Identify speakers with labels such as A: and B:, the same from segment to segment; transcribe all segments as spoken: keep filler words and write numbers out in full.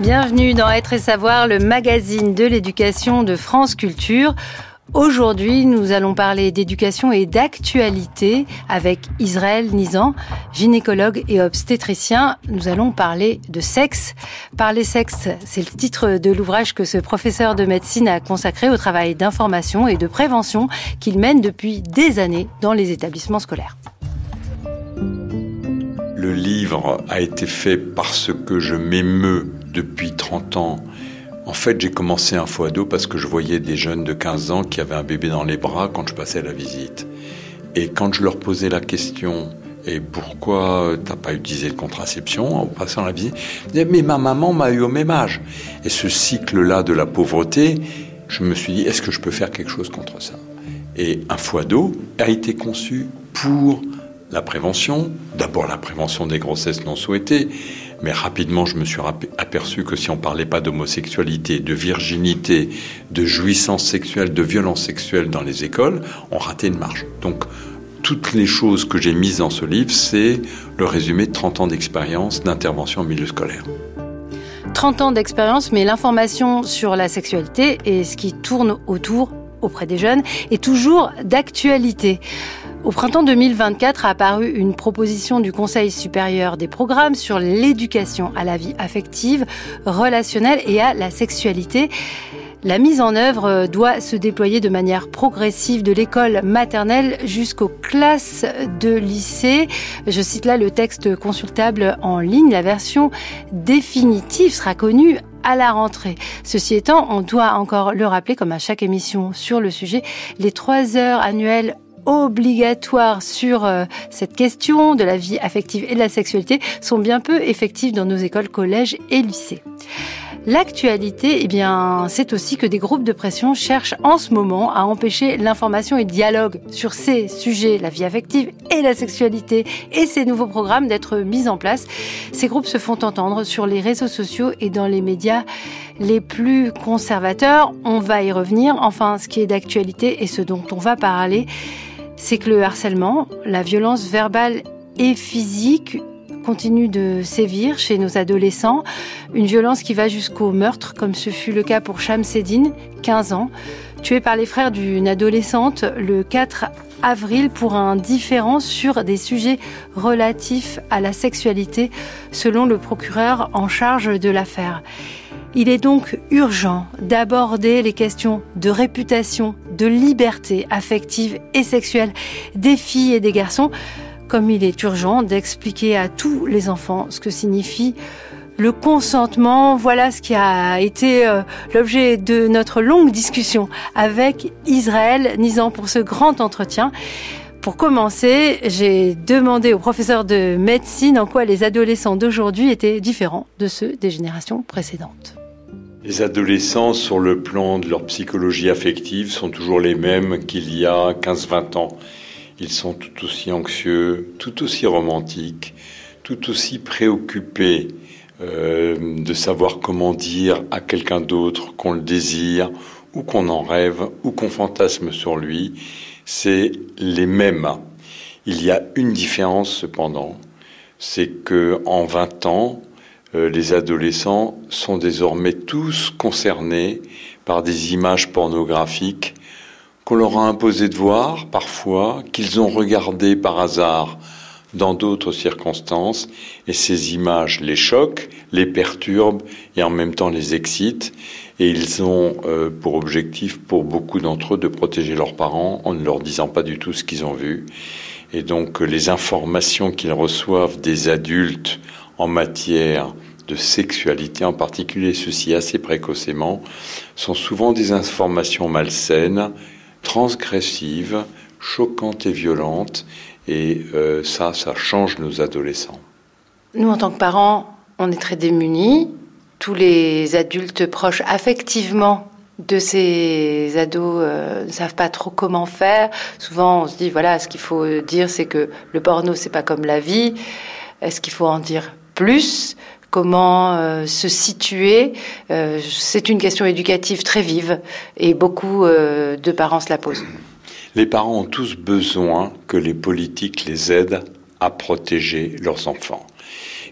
A: Bienvenue dans Être et Savoir, le magazine de l'éducation de France Culture. Aujourd'hui, nous allons parler d'éducation et d'actualité avec Israël Nizan, gynécologue et obstétricien. Nous allons parler de sexe. Parler sexe, c'est le titre de l'ouvrage que ce professeur de médecine a consacré au travail d'information et de prévention qu'il mène depuis des années dans les établissements scolaires.
B: Le livre a été fait parce que je m'émeus depuis trente ans. En fait, j'ai commencé info ado parce que je voyais des jeunes de quinze ans qui avaient un bébé dans les bras quand je passais à la visite. Et quand je leur posais la question « Et pourquoi t'as pas utilisé de contraception en passant la visite ?» Ils disaient « Mais ma maman m'a eu au même âge. » Et ce cycle-là de la pauvreté, je me suis dit « Est-ce que je peux faire quelque chose contre ça ?» Et info ado a été conçu pour la prévention, d'abord la prévention des grossesses non souhaitées, mais rapidement je me suis aperçu que si on ne parlait pas d'homosexualité, de virginité, de jouissance sexuelle, de violence sexuelle dans les écoles, on ratait une marche. Donc toutes les choses que j'ai mises dans ce livre, c'est le résumé de trente ans d'expérience d'intervention au milieu scolaire.
A: trente ans d'expérience, mais l'information sur la sexualité et ce qui tourne autour auprès des jeunes est toujours d'actualité. Au printemps deux mille vingt-quatre a apparu une proposition du Conseil supérieur des programmes sur l'éducation à la vie affective, relationnelle et à la sexualité. La mise en œuvre doit se déployer de manière progressive de l'école maternelle jusqu'aux classes de lycée. Je cite là le texte consultable en ligne. La version définitive sera connue à la rentrée. Ceci étant, on doit encore le rappeler, comme à chaque émission sur le sujet, les trois heures annuelles obligatoires sur euh, cette question de la vie affective et de la sexualité sont bien peu effectives dans nos écoles, collèges et lycées. L'actualité, eh bien, c'est aussi que des groupes de pression cherchent en ce moment à empêcher l'information et le dialogue sur ces sujets, la vie affective et la sexualité, et ces nouveaux programmes d'être mis en place. Ces groupes se font entendre sur les réseaux sociaux et dans les médias les plus conservateurs. On va y revenir. Enfin, ce qui est d'actualité et ce dont on va parler, c'est que le harcèlement, la violence verbale et physique continue de sévir chez nos adolescents. Une violence qui va jusqu'au meurtre, comme ce fut le cas pour Shamseddine, quinze ans, tué par les frères d'une adolescente le quatre avril pour un différend sur des sujets relatifs à la sexualité, selon le procureur en charge de l'affaire. Il est donc urgent d'aborder les questions de réputation, de liberté affective et sexuelle des filles et des garçons, comme il est urgent d'expliquer à tous les enfants ce que signifie le consentement. Voilà ce qui a été euh, l'objet de notre longue discussion avec Israël Nizan pour ce grand entretien. Pour commencer, j'ai demandé au professeur de médecine en quoi les adolescents d'aujourd'hui étaient différents de ceux des générations précédentes.
B: Les adolescents, sur le plan de leur psychologie affective, sont toujours les mêmes qu'il y a quinze vingt ans. Ils sont tout aussi anxieux, tout aussi romantiques, tout aussi préoccupés euh, de savoir comment dire à quelqu'un d'autre qu'on le désire, ou qu'on en rêve, ou qu'on fantasme sur lui. C'est les mêmes. Il y a une différence cependant, c'est que en vingt ans, euh, les adolescents sont désormais tous concernés par des images pornographiques qu'on leur a imposé de voir parfois, qu'ils ont regardé par hasard dans d'autres circonstances, et ces images les choquent, les perturbent et en même temps les excitent, et ils ont euh, pour objectif, pour beaucoup d'entre eux, de protéger leurs parents en ne leur disant pas du tout ce qu'ils ont vu. Et donc les informations qu'ils reçoivent des adultes en matière de sexualité, en particulier ceci assez précocement, sont souvent des informations malsaines, transgressives, choquantes et violentes, et euh, ça, ça change nos adolescents.
A: Nous, en tant que parents, on est très démunis. Tous les adultes proches affectivement de ces ados euh, ne savent pas trop comment faire. Souvent, on se dit, voilà, ce qu'il faut dire, c'est que le porno, c'est pas comme la vie. Est-ce qu'il faut en dire plus ? Comment euh, se situer euh, c'est une question éducative très vive et beaucoup euh, de parents se la posent.
B: Les parents ont tous besoin que les politiques les aident à protéger leurs enfants.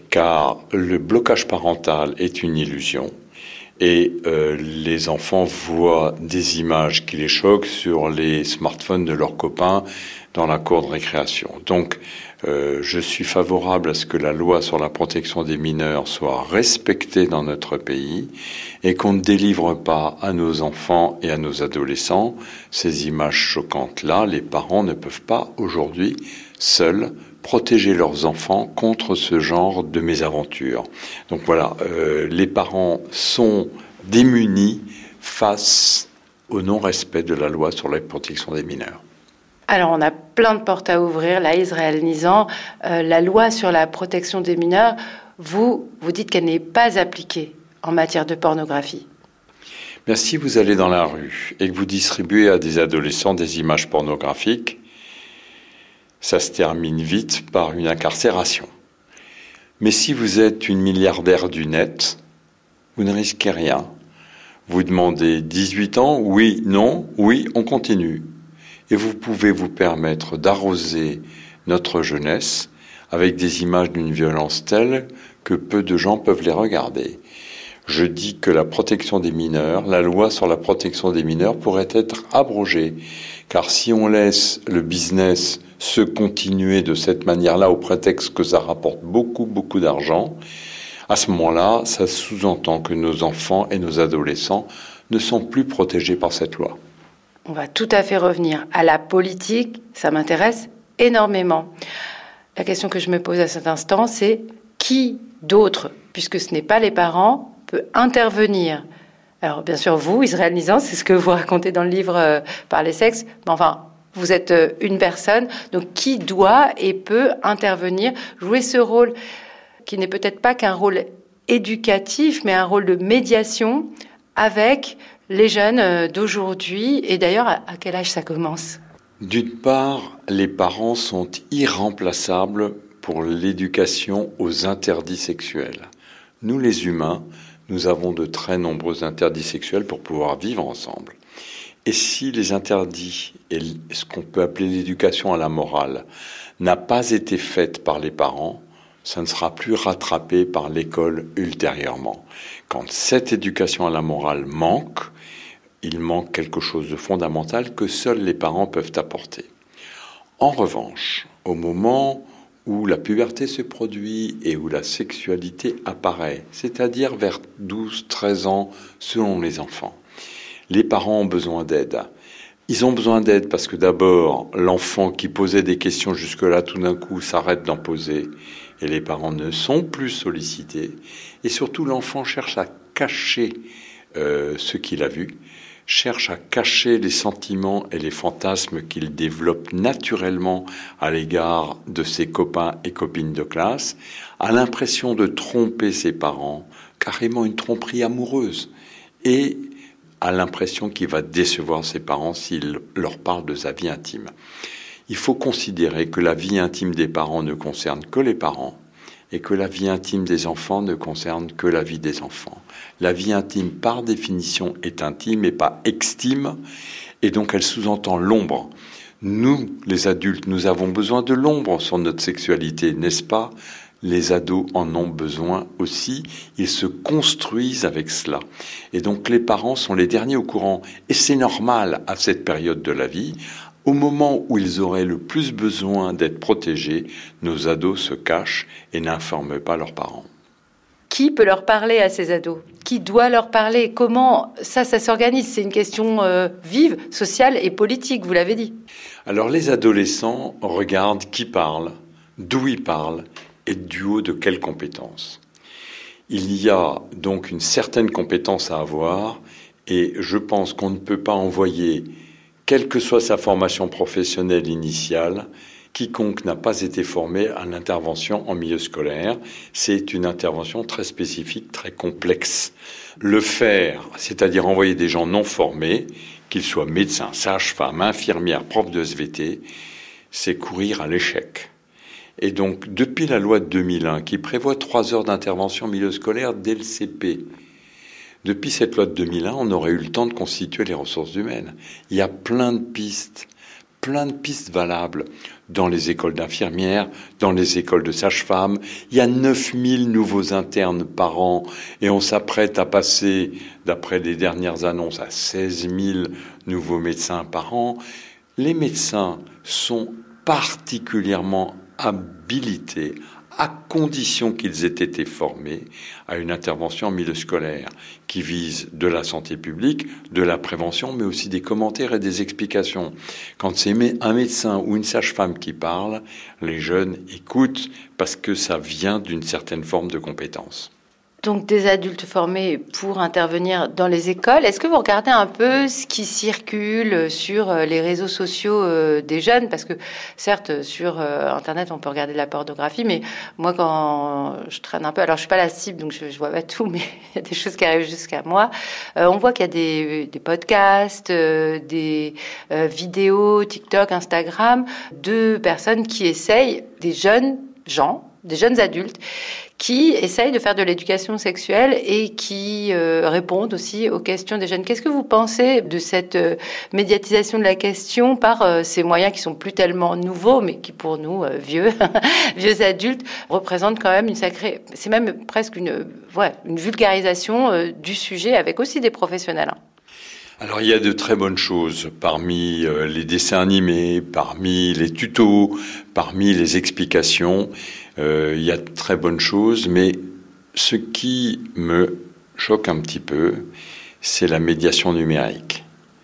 B: car le blocage parental est une illusion. Et euh, les enfants voient des images qui les choquent sur les smartphones de leurs copains dans la cour de récréation. Donc, euh, je suis favorable à ce que la loi sur la protection des mineurs soit respectée dans notre pays et qu'on ne délivre pas à nos enfants et à nos adolescents ces images choquantes-là. Les parents ne peuvent pas aujourd'hui seuls protéger leurs enfants contre ce genre de mésaventures. Donc voilà, euh, les parents sont démunis face au non-respect de la loi sur la protection des mineurs.
A: Alors, on a plein de portes à ouvrir. Là, Israël Nizan, euh, la loi sur la protection des mineurs, vous, vous dites qu'elle n'est pas appliquée en matière de pornographie.
B: Mais si vous allez dans la rue et que vous distribuez à des adolescents des images pornographiques, ça se termine vite par une incarcération. Mais si vous êtes une milliardaire du net, vous ne risquez rien. Vous demandez dix-huit ans, oui, non, oui, on continue. Et vous pouvez vous permettre d'arroser notre jeunesse avec des images d'une violence telle que peu de gens peuvent les regarder. Je dis que la protection des mineurs, la loi sur la protection des mineurs pourrait être abrogée. Car si on laisse le business se continuer de cette manière-là au prétexte que ça rapporte beaucoup, beaucoup d'argent, à ce moment-là, ça sous-entend que nos enfants et nos adolescents ne sont plus protégés par cette loi.
A: On va tout à fait revenir à la politique, ça m'intéresse énormément. La question que je me pose à cet instant, c'est qui d'autre, puisque ce n'est pas les parents, peut intervenir? Alors, bien sûr, vous, Israël Nizan, c'est ce que vous racontez dans le livre euh, Par les sexes, mais enfin, vous êtes euh, une personne, donc qui doit et peut intervenir, jouer ce rôle qui n'est peut-être pas qu'un rôle éducatif, mais un rôle de médiation avec les jeunes euh, d'aujourd'hui, et d'ailleurs, à, à quel âge ça commence?
B: D'une part, les parents sont irremplaçables pour l'éducation aux interdits sexuels. Nous, les humains, nous avons de très nombreux interdits sexuels pour pouvoir vivre ensemble. Et si les interdits et ce qu'on peut appeler l'éducation à la morale n'a pas été faite par les parents, ça ne sera plus rattrapé par l'école ultérieurement. Quand cette éducation à la morale manque, il manque quelque chose de fondamental que seuls les parents peuvent apporter. En revanche, au moment où la puberté se produit et où la sexualité apparaît, c'est-à-dire vers douze à treize ans selon les enfants, les parents ont besoin d'aide. Ils ont besoin d'aide parce que d'abord, l'enfant qui posait des questions jusque-là, tout d'un coup, s'arrête d'en poser et les parents ne sont plus sollicités. Et surtout, l'enfant cherche à cacher euh, ce qu'il a vu, cherche à cacher les sentiments et les fantasmes qu'il développe naturellement à l'égard de ses copains et copines de classe, a l'impression de tromper ses parents, carrément une tromperie amoureuse, et a l'impression qu'il va décevoir ses parents s'il leur parle de sa vie intime. Il faut considérer que la vie intime des parents ne concerne que les parents, et que la vie intime des enfants ne concerne que la vie des enfants. La vie intime, par définition, est intime et pas extime, et donc elle sous-entend l'ombre. Nous, les adultes, nous avons besoin de l'ombre sur notre sexualité, n'est-ce pas? Les ados en ont besoin aussi, ils se construisent avec cela. Et donc les parents sont les derniers au courant, et c'est normal à cette période de la vie. Au moment où ils auraient le plus besoin d'être protégés, nos ados se cachent et n'informent pas leurs parents.
A: Qui peut leur parler à ces ados? Qui doit leur parler? Comment ça, ça s'organise? C'est une question euh, vive, sociale et politique, vous l'avez dit.
B: Alors les adolescents regardent qui parle, d'où ils parlent et du haut de quelles compétences. Il y a donc une certaine compétence à avoir et je pense qu'on ne peut pas envoyer, quelle que soit sa formation professionnelle initiale, quiconque n'a pas été formé à l'intervention en milieu scolaire. C'est une intervention très spécifique, très complexe. Le faire, c'est-à-dire envoyer des gens non formés, qu'ils soient médecins, sages-femmes, infirmières, profs de S V T, c'est courir à l'échec. Et donc, depuis la loi de deux mille un, qui prévoit trois heures d'intervention en milieu scolaire dès le C P, depuis cette loi de deux mille un, on aurait eu le temps de constituer les ressources humaines. Il y a plein de pistes, plein de pistes valables dans les écoles d'infirmières, dans les écoles de sages-femmes. Il y a neuf mille nouveaux internes par an et on s'apprête à passer, d'après les dernières annonces, à seize mille nouveaux médecins par an. Les médecins sont particulièrement habilités, à condition qu'ils aient été formés, à une intervention en milieu scolaire qui vise de la santé publique, de la prévention, mais aussi des commentaires et des explications. Quand c'est un médecin ou une sage-femme qui parle, les jeunes écoutent parce que ça vient d'une certaine forme de compétence.
A: Donc des adultes formés pour intervenir dans les écoles. Est-ce que vous regardez un peu ce qui circule sur les réseaux sociaux des jeunes ? Parce que certes, sur Internet, on peut regarder de la pornographie, mais moi, quand je traîne un peu, alors je suis pas la cible, donc je, je vois pas tout, mais il y a des choses qui arrivent jusqu'à moi. Euh, on voit qu'il y a des, des podcasts, euh, des euh, vidéos, TikTok, Instagram, de personnes qui essayent, des jeunes gens, des jeunes adultes, qui essayent de faire de l'éducation sexuelle et qui euh, répondent aussi aux questions des jeunes. Qu'est-ce que vous pensez de cette euh, médiatisation de la question par euh, ces moyens qui sont plus tellement nouveaux, mais qui pour nous, euh, vieux, vieux adultes, représentent quand même une sacrée... C'est même presque une, ouais, une vulgarisation euh, du sujet avec aussi des professionnels. Hein.
B: Alors il y a de très bonnes choses parmi euh, les dessins animés, parmi les tutos, parmi les explications. Euh, il y a de très bonnes choses, mais ce qui me choque un petit peu, c'est la médiation numérique.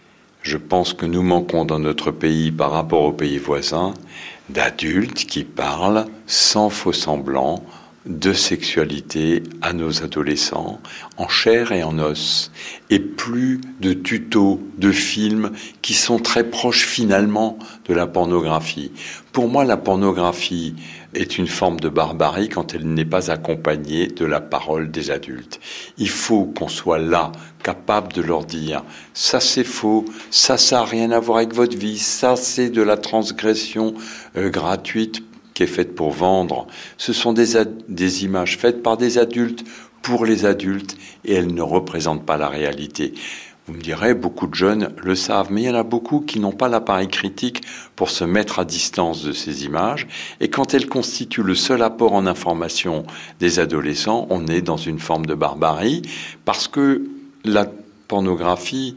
B: Je pense que nous manquons dans notre pays, par rapport aux pays voisins, d'adultes qui parlent sans faux semblant de sexualité à nos adolescents, en chair et en os, et plus de tutos, de films qui sont très proches finalement de la pornographie. Pour moi, la pornographie est une forme de barbarie quand elle n'est pas accompagnée de la parole des adultes. Il faut qu'on soit là, capable de leur dire « ça c'est faux, ça ça n'a rien à voir avec votre vie, ça c'est de la transgression euh, gratuite » qui est faite pour vendre. Ce sont des, ad- des images faites par des adultes, pour les adultes, et elles ne représentent pas la réalité. Vous me direz, beaucoup de jeunes le savent, mais il y en a beaucoup qui n'ont pas l'appareil critique pour se mettre à distance de ces images. Et quand elles constituent le seul apport en information des adolescents, on est dans une forme de barbarie, parce que la pornographie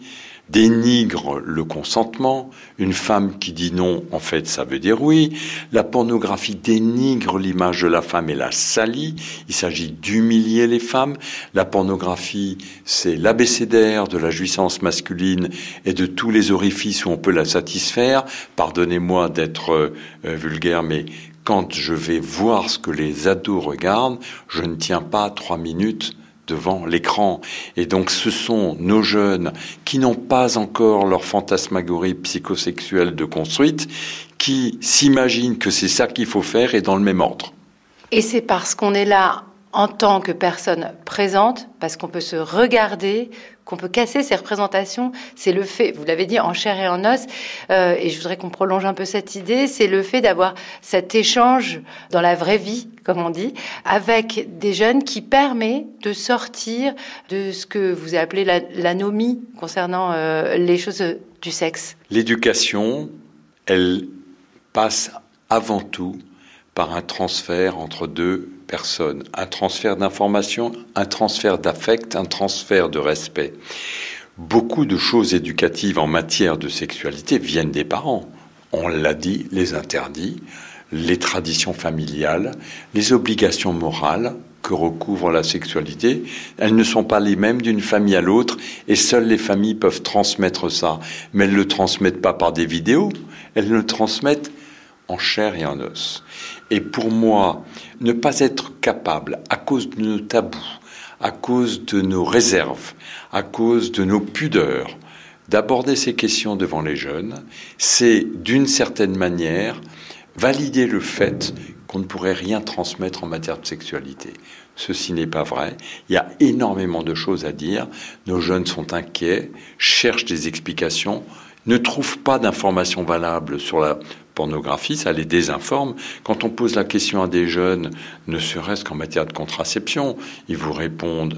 B: dénigre le consentement. Une femme qui dit non, en fait, ça veut dire oui. La pornographie dénigre l'image de la femme et la salit. Il s'agit d'humilier les femmes. La pornographie, c'est l'abécédaire de la jouissance masculine et de tous les orifices où on peut la satisfaire. Pardonnez-moi d'être euh, vulgaire, mais quand je vais voir ce que les ados regardent, je ne tiens pas trois minutes devant l'écran. Et donc ce sont nos jeunes qui n'ont pas encore leur fantasmagorie psychosexuelle de construite, qui s'imaginent que c'est ça qu'il faut faire et dans le même ordre.
A: Et c'est parce qu'on est là en tant que personne présente, parce qu'on peut se regarder, qu'on peut casser ces représentations, c'est le fait, vous l'avez dit, en chair et en os, euh, et je voudrais qu'on prolonge un peu cette idée, c'est le fait d'avoir cet échange dans la vraie vie, comme on dit, avec des jeunes qui permet de sortir de ce que vous appelez la, l'anomie concernant euh, les choses du sexe.
B: L'éducation, elle passe avant tout par un transfert entre deux personnes, un transfert d'information, un transfert d'affect, un transfert de respect. Beaucoup de choses éducatives en matière de sexualité viennent des parents. On l'a dit, les interdits, les traditions familiales, les obligations morales que recouvre la sexualité, elles ne sont pas les mêmes d'une famille à l'autre et seules les familles peuvent transmettre ça. Mais elles ne le transmettent pas par des vidéos, elles le transmettent en chair et en os. Et pour moi, ne pas être capable, à cause de nos tabous, à cause de nos réserves, à cause de nos pudeurs, d'aborder ces questions devant les jeunes, c'est d'une certaine manière valider le fait qu'on ne pourrait rien transmettre en matière de sexualité. Ceci n'est pas vrai. Il y a énormément de choses à dire. Nos jeunes sont inquiets, cherchent des explications, ne trouvent pas d'informations valables sur la pornographie, ça les désinforme. Quand on pose la question à des jeunes, ne serait-ce qu'en matière de contraception, ils vous répondent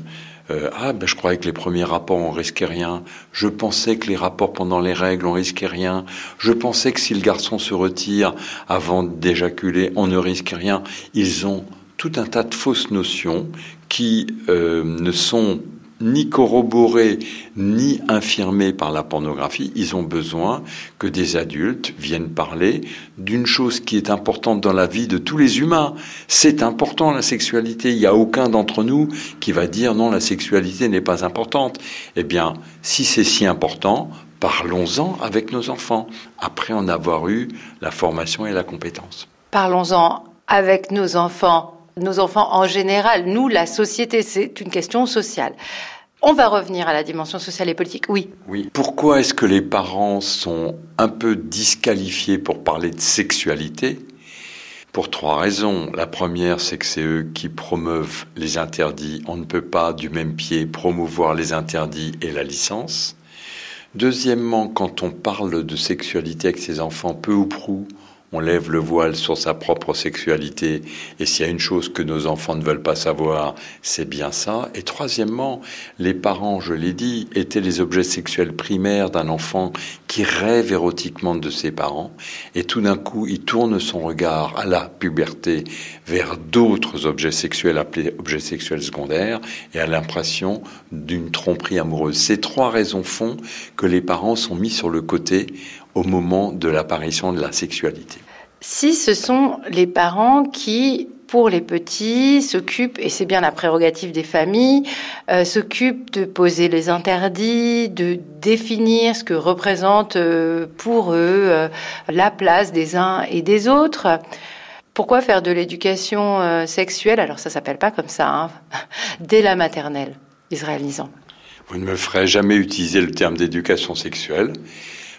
B: Euh, ah, ben je croyais que les premiers rapports, on risquait rien. Je pensais que les rapports pendant les règles, on risquait rien. Je pensais que si le garçon se retire avant d'éjaculer, on ne risque rien. Ils ont tout un tas de fausses notions qui euh, ne sont ni corroborés, ni infirmés par la pornographie. Ils ont besoin que des adultes viennent parler d'une chose qui est importante dans la vie de tous les humains. C'est important, la sexualité. Il n'y a aucun d'entre nous qui va dire non, la sexualité n'est pas importante. Eh bien, si c'est si important, parlons-en avec nos enfants, après en avoir eu la formation et la compétence.
A: Parlons-en avec nos enfants. Nos enfants en général, nous, la société, c'est une question sociale. On va revenir à la dimension sociale et politique, oui.
B: Oui. Pourquoi est-ce que les parents sont un peu disqualifiés pour parler de sexualité ? Pour trois raisons. La première, c'est que c'est eux qui promeuvent les interdits. On ne peut pas, du même pied, promouvoir les interdits et la licence. Deuxièmement, quand on parle de sexualité avec ses enfants, peu ou prou, on lève le voile sur sa propre sexualité, et s'il y a une chose que nos enfants ne veulent pas savoir, c'est bien ça. Et troisièmement, les parents, je l'ai dit, étaient les objets sexuels primaires d'un enfant qui rêve érotiquement de ses parents, et tout d'un coup, il tourne son regard à la puberté vers d'autres objets sexuels appelés objets sexuels secondaires, et à l'impression d'une tromperie amoureuse. Ces trois raisons font que les parents sont mis sur le côté au moment de l'apparition de la sexualité.
A: Si ce sont les parents qui, pour les petits, s'occupent, et c'est bien la prérogative des familles, euh, s'occupent de poser les interdits, de définir ce que représente euh, pour eux euh, la place des uns et des autres. Pourquoi faire de l'éducation euh, sexuelle, alors ça s'appelle pas comme ça, hein, dès la maternelle, Israël Nissan?
B: Vous ne me ferez jamais utiliser le terme d'éducation sexuelle. Pourquoi ?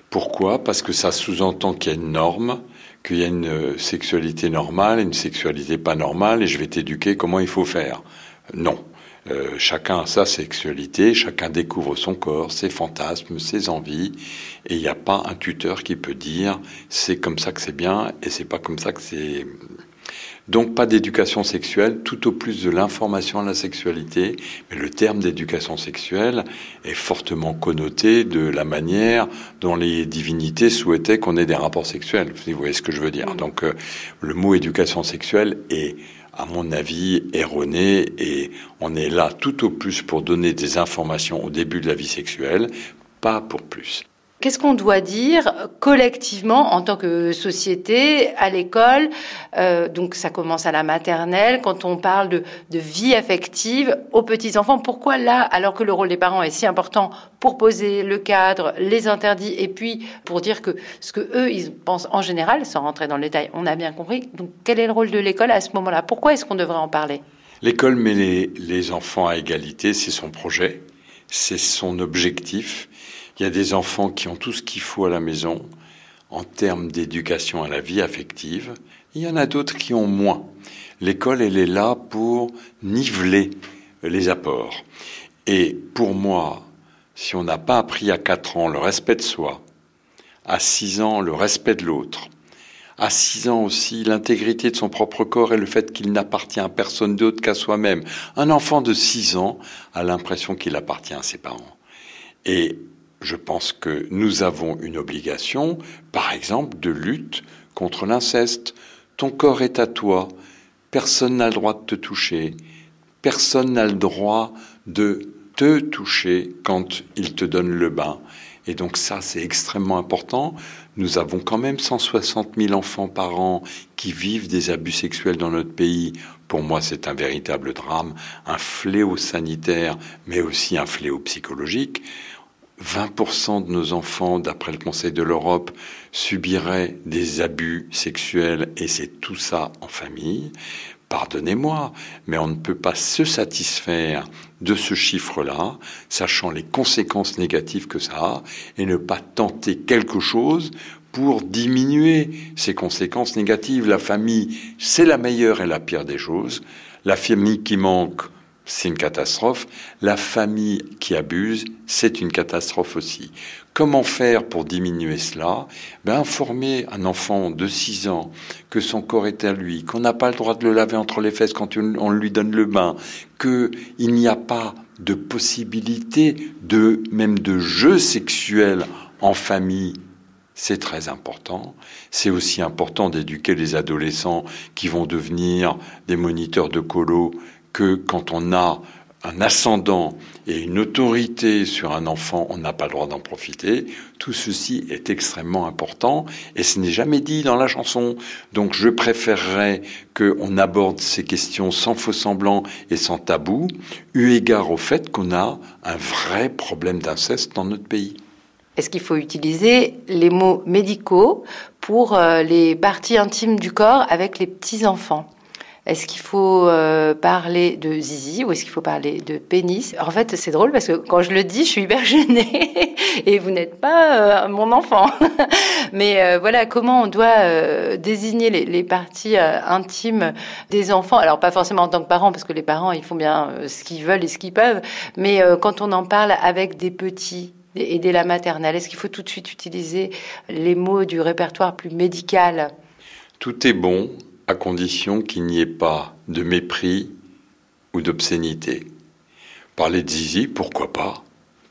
B: Parce que ça sous-entend qu'il y a une norme, qu'il y a une sexualité normale, une sexualité pas normale, et je vais t'éduquer comment il faut faire. Non. Euh, chacun a sa sexualité, chacun découvre son corps, ses fantasmes, ses envies, et il n'y a pas un tuteur qui peut dire c'est comme ça que c'est bien et c'est pas comme ça que c'est... Donc pas d'éducation sexuelle, tout au plus de l'information à la sexualité, mais le terme d'éducation sexuelle est fortement connoté de la manière dont les divinités souhaitaient qu'on ait des rapports sexuels, si vous voyez ce que je veux dire. Donc euh, le mot éducation sexuelle est, à mon avis, erroné, et on est là tout au plus pour donner des informations au début de la vie sexuelle, pas pour plus.
A: Qu'est-ce qu'on doit dire collectivement en tant que société, à l'école, euh, donc ça commence à la maternelle, quand on parle de, de vie affective aux petits-enfants? Pourquoi là, alors que le rôle des parents est si important pour poser le cadre, les interdits, et puis pour dire que ce que eux ils pensent en général, sans rentrer dans le détail, on a bien compris. Donc quel est le rôle de l'école à ce moment-là? Pourquoi est-ce qu'on devrait en parler?
B: L'école met les, les enfants à égalité, c'est son projet, c'est son objectif. Il y a des enfants qui ont tout ce qu'il faut à la maison en termes d'éducation à la vie affective. Il y en a d'autres qui ont moins. L'école, elle est là pour niveler les apports. Et pour moi, si on n'a pas appris à quatre ans le respect de soi, à six ans le respect de l'autre, à six ans aussi l'intégrité de son propre corps et le fait qu'il n'appartient à personne d'autre qu'à soi-même. Un enfant de six ans a l'impression qu'il appartient à ses parents. Et je pense que nous avons une obligation, par exemple, de lutte contre l'inceste. Ton corps est à toi, personne n'a le droit de te toucher, personne n'a le droit de te toucher quand il te donne le bain. Et donc ça, c'est extrêmement important. Nous avons quand même cent soixante mille enfants par an qui vivent des abus sexuels dans notre pays. Pour moi, c'est un véritable drame, un fléau sanitaire, mais aussi un fléau psychologique. vingt pour cent de nos enfants, d'après le Conseil de l'Europe, subiraient des abus sexuels, et c'est tout ça en famille. Pardonnez-moi, mais on ne peut pas se satisfaire de ce chiffre-là, sachant les conséquences négatives que ça a, et ne pas tenter quelque chose pour diminuer ces conséquences négatives. La famille, c'est la meilleure et la pire des choses. La famille qui manque, c'est une catastrophe. La famille qui abuse, c'est une catastrophe aussi. Comment faire pour diminuer cela ? Ben, informer un enfant de six ans que son corps est à lui, qu'on n'a pas le droit de le laver entre les fesses quand on lui donne le bain, qu'il n'y a pas de possibilités, de, même de jeux sexuels en famille. C'est très important. C'est aussi important d'éduquer les adolescents qui vont devenir des moniteurs de colo, que quand on a un ascendant et une autorité sur un enfant, on n'a pas le droit d'en profiter. Tout ceci est extrêmement important et ce n'est jamais dit dans la chanson. Donc je préférerais qu'on aborde ces questions sans faux-semblant et sans tabou, eu égard au fait qu'on a un vrai problème d'inceste dans notre pays.
A: Est-ce qu'il faut utiliser les mots médicaux pour euh, les parties intimes du corps avec les petits-enfants ? Est-ce qu'il faut euh, parler de zizi ou est-ce qu'il faut parler de pénis ? En fait, c'est drôle parce que quand je le dis, je suis hyper gênée et vous n'êtes pas euh, mon enfant. Mais euh, voilà, comment on doit euh, désigner les, les parties euh, intimes des enfants. Alors, pas forcément en tant que parents, parce que les parents, ils font bien euh, ce qu'ils veulent et ce qu'ils peuvent. Mais euh, quand on en parle avec des petits et dès la maternelle, est-ce qu'il faut tout de suite utiliser les mots du répertoire plus médical ?
B: Tout est bon à condition qu'il n'y ait pas de mépris ou d'obscénité. Parler de zizi, pourquoi pas ?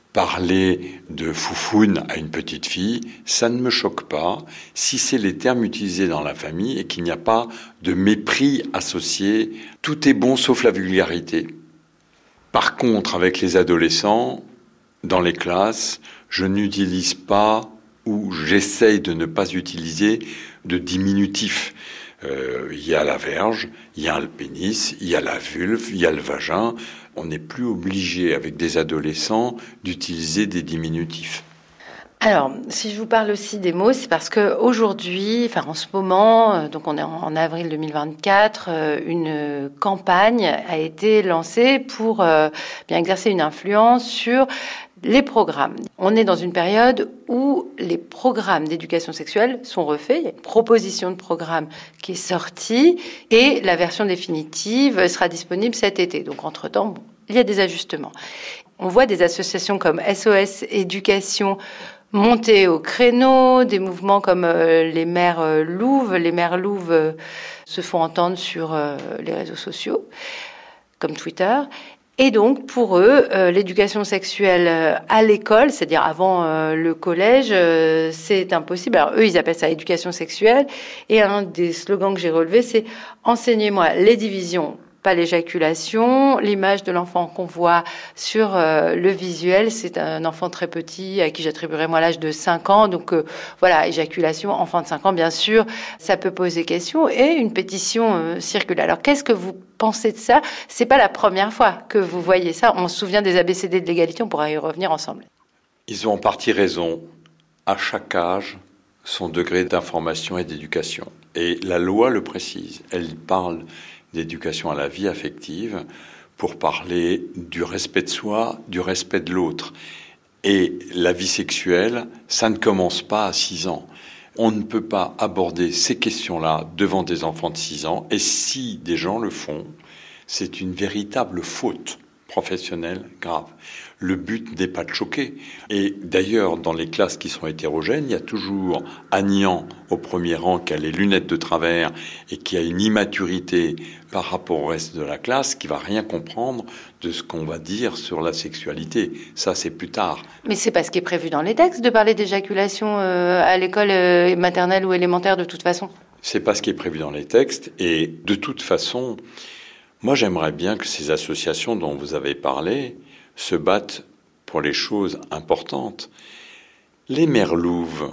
B: Parler de foufoune à une petite fille, ça ne me choque pas si c'est les termes utilisés dans la famille et qu'il n'y a pas de mépris associé. Tout est bon sauf la vulgarité. Par contre, avec les adolescents, dans les classes, je n'utilise pas ou j'essaye de ne pas utiliser de diminutif. Euh, il y a la verge, il y a le pénis, il y a la vulve, il y a le vagin. On n'est plus obligé, avec des adolescents, d'utiliser des diminutifs.
A: Alors, si je vous parle aussi des mots, c'est parce que aujourd'hui, enfin en ce moment, donc on est en avril deux mille vingt-quatre, une campagne a été lancée pour euh, bien exercer une influence sur les programmes. On est dans une période où les programmes d'éducation sexuelle sont refaits. Il y a une proposition de programme qui est sortie et la version définitive sera disponible cet été. Donc, entre-temps, bon, il y a des ajustements. On voit des associations comme S O S Éducation monter au créneau, des mouvements comme euh, les mères euh, louves. Les mères louves euh, se font entendre sur euh, les réseaux sociaux, comme Twitter. Et donc, pour eux, euh, l'éducation sexuelle euh, à l'école, c'est-à-dire avant euh, le collège, euh, c'est impossible. Alors, eux, ils appellent ça éducation sexuelle. Et un des slogans que j'ai relevé, c'est « Enseignez-moi les divisions ». Pas l'éjaculation. L'image de l'enfant qu'on voit sur euh, le visuel, c'est un enfant très petit à qui j'attribuerais moi l'âge de cinq ans. Donc euh, voilà, éjaculation, enfant de cinq ans, bien sûr, ça peut poser question. Et une pétition euh, circule. Alors qu'est-ce que vous pensez de ça ? C'est pas la première fois que vous voyez ça. On se souvient des A B C D de l'égalité, on pourra y revenir ensemble.
B: Ils ont en partie raison. À chaque âge, son degré d'information et d'éducation. Et la loi le précise. Elle parle d'éducation à la vie affective pour parler du respect de soi, du respect de l'autre. Et la vie sexuelle, ça ne commence pas à six ans. On ne peut pas aborder ces questions-là devant des enfants de six ans. Et si des gens le font, c'est une véritable faute professionnelle grave. Le but n'est pas de choquer. Et d'ailleurs, dans les classes qui sont hétérogènes, il y a toujours Agnan au premier rang qui a les lunettes de travers et qui a une immaturité par rapport au reste de la classe, qui va rien comprendre de ce qu'on va dire sur la sexualité. Ça, c'est plus tard.
A: Mais c'est pas ce qui est prévu dans les textes de parler d'éjaculation euh, à l'école euh, maternelle ou élémentaire de toute façon.
B: C'est pas ce qui est prévu dans les textes. Et de toute façon, moi, j'aimerais bien que ces associations dont vous avez parlé se battent pour les choses importantes. Les mères louves,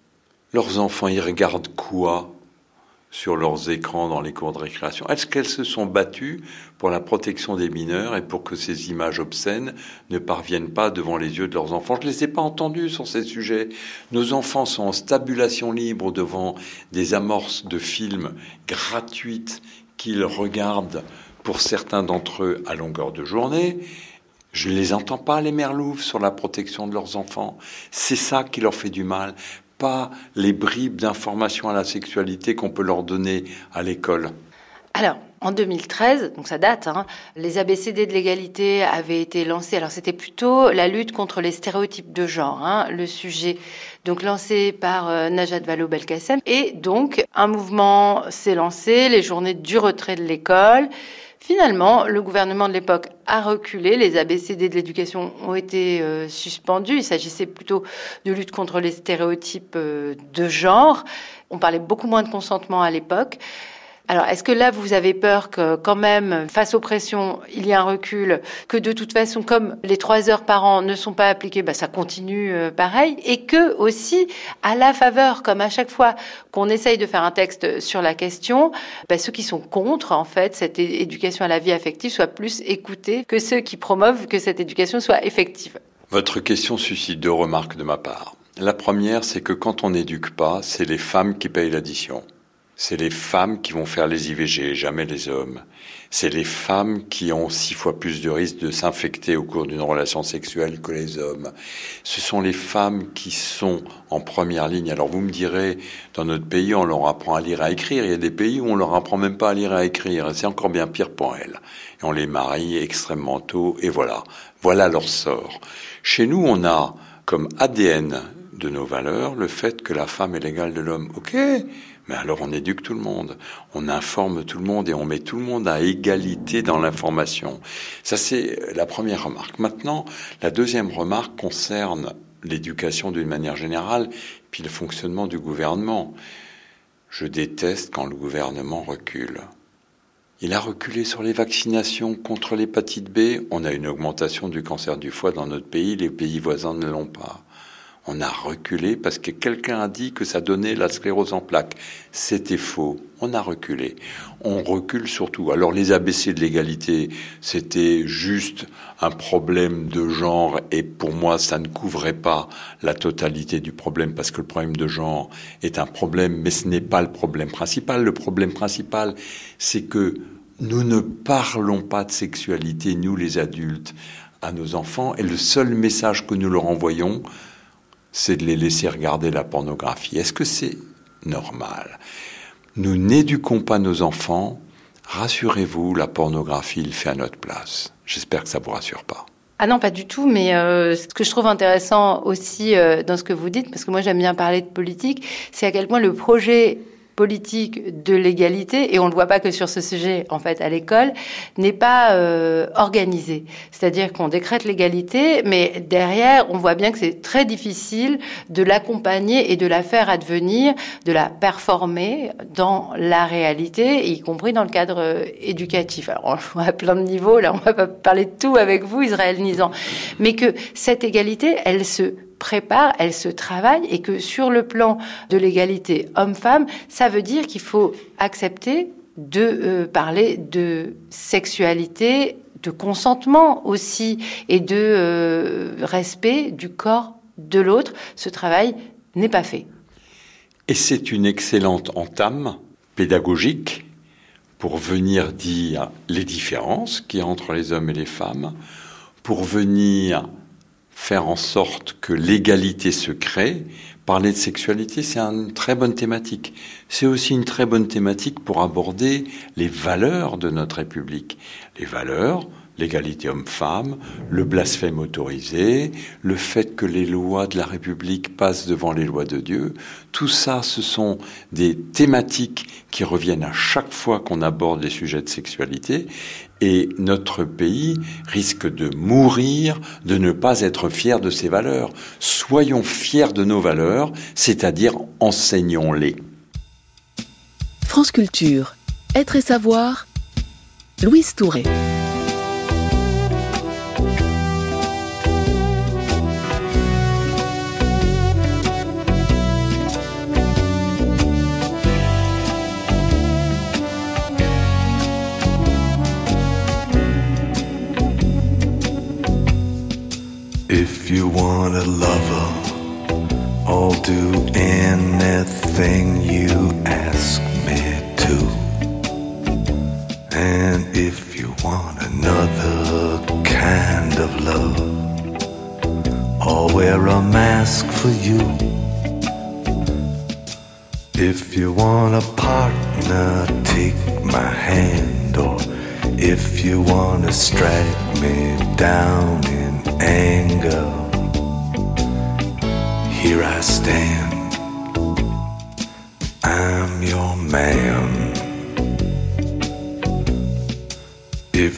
B: leurs enfants, ils regardent quoi sur leurs écrans dans les cours de récréation ? Est-ce qu'elles se sont battues pour la protection des mineurs et pour que ces images obscènes ne parviennent pas devant les yeux de leurs enfants ? Je ne les ai pas entendues sur ces sujets. Nos enfants sont en stabulation libre devant des amorces de films gratuites qu'ils regardent, pour certains d'entre eux, à longueur de journée. Je ne les entends pas, les mères louves, sur la protection de leurs enfants. C'est ça qui leur fait du mal, pas les bribes d'informations à la sexualité qu'on peut leur donner à l'école.
A: Alors, en deux mille treize, donc ça date, hein, les A B C D de l'égalité avaient été lancés. Alors, c'était plutôt la lutte contre les stéréotypes de genre, hein, le sujet. Donc, lancé par euh, Najat Vallaud-Belkacem. Et donc, un mouvement s'est lancé, les journées du retrait de l'école. Finalement, le gouvernement de l'époque a reculé, les A B C D de l'éducation ont été euh, suspendus. Il s'agissait plutôt de lutte contre les stéréotypes euh, de genre. On parlait beaucoup moins de consentement à l'époque. Alors, est-ce que là, vous avez peur que, quand même, face aux pressions, il y a un recul, que de toute façon, comme les trois heures par an ne sont pas appliquées, bah, ça continue euh, pareil, et que aussi, à la faveur, comme à chaque fois qu'on essaye de faire un texte sur la question, bah, ceux qui sont contre, en fait, cette é- éducation à la vie affective soient plus écoutés que ceux qui promeuvent que cette éducation soit effective?
B: Votre question suscite deux remarques de ma part. La première, c'est que quand on n'éduque pas, c'est les femmes qui payent l'addition. C'est les femmes qui vont faire les I V G, jamais les hommes. C'est les femmes qui ont six fois plus de risques de s'infecter au cours d'une relation sexuelle que les hommes. Ce sont les femmes qui sont en première ligne. Alors vous me direz, dans notre pays, on leur apprend à lire et à écrire. Il y a des pays où on leur apprend même pas à lire et à écrire. Et c'est encore bien pire pour elles. Et on les marie extrêmement tôt. Et voilà. Voilà leur sort. Chez nous, on a comme A D N de nos valeurs le fait que la femme est l'égale de l'homme. Ok, mais alors on éduque tout le monde, on informe tout le monde et on met tout le monde à égalité dans l'information. Ça, c'est la première remarque. Maintenant, la deuxième remarque concerne l'éducation d'une manière générale, puis le fonctionnement du gouvernement. Je déteste quand le gouvernement recule. Il a reculé sur les vaccinations contre l'hépatite B. On a une augmentation du cancer du foie dans notre pays, les pays voisins ne l'ont pas. On a reculé parce que quelqu'un a dit que ça donnait la sclérose en plaques. C'était faux. On a reculé. On recule surtout. Alors les A B C de l'égalité, c'était juste un problème de genre et pour moi, ça ne couvrait pas la totalité du problème parce que le problème de genre est un problème, mais ce n'est pas le problème principal. Le problème principal, c'est que nous ne parlons pas de sexualité, nous les adultes, à nos enfants et le seul message que nous leur envoyons, c'est de les laisser regarder la pornographie. Est-ce que c'est normal ? Nous n'éduquons pas nos enfants. Rassurez-vous, la pornographie, il fait à notre place. J'espère que ça ne vous rassure pas.
A: Ah non, pas du tout, mais euh, ce que je trouve intéressant aussi euh, dans ce que vous dites, parce que moi j'aime bien parler de politique, c'est à quel point le projet politique de l'égalité, et on ne le voit pas que sur ce sujet, en fait, à l'école, n'est pas euh, organisé. C'est-à-dire qu'on décrète l'égalité, mais derrière, on voit bien que c'est très difficile de l'accompagner et de la faire advenir, de la performer dans la réalité, y compris dans le cadre euh, éducatif. Alors, on voit à plein de niveaux, là, on va pas parler de tout avec vous, Israël Nizan, mais que cette égalité, elle se prépare, elle se travaille et que sur le plan de l'égalité homme-femme, ça veut dire qu'il faut accepter de euh, parler de sexualité, de consentement aussi et de euh, respect du corps de l'autre. Ce travail n'est pas fait.
B: Et c'est une excellente entame pédagogique pour venir dire les différences qu'il y a entre les hommes et les femmes, pour venir faire en sorte que l'égalité se crée. Parler de sexualité, c'est une très bonne thématique. C'est aussi une très bonne thématique pour aborder les valeurs de notre République. Les valeurs, l'égalité homme-femme, le blasphème autorisé, le fait que les lois de la République passent devant les lois de Dieu. Tout ça, ce sont des thématiques qui reviennent à chaque fois qu'on aborde les sujets de sexualité. Et notre pays risque de mourir de ne pas être fier de ses valeurs. Soyons fiers de nos valeurs, c'est-à-dire enseignons-les.
C: France Culture, Être et savoir, Louise Touré.
D: If you want a lover, I'll do anything you ask me to. And if you want another kind of love, I'll wear a mask for you. If you want a partner, take my hand. Or if you want to strike me down in anger, here I stand, I'm your man.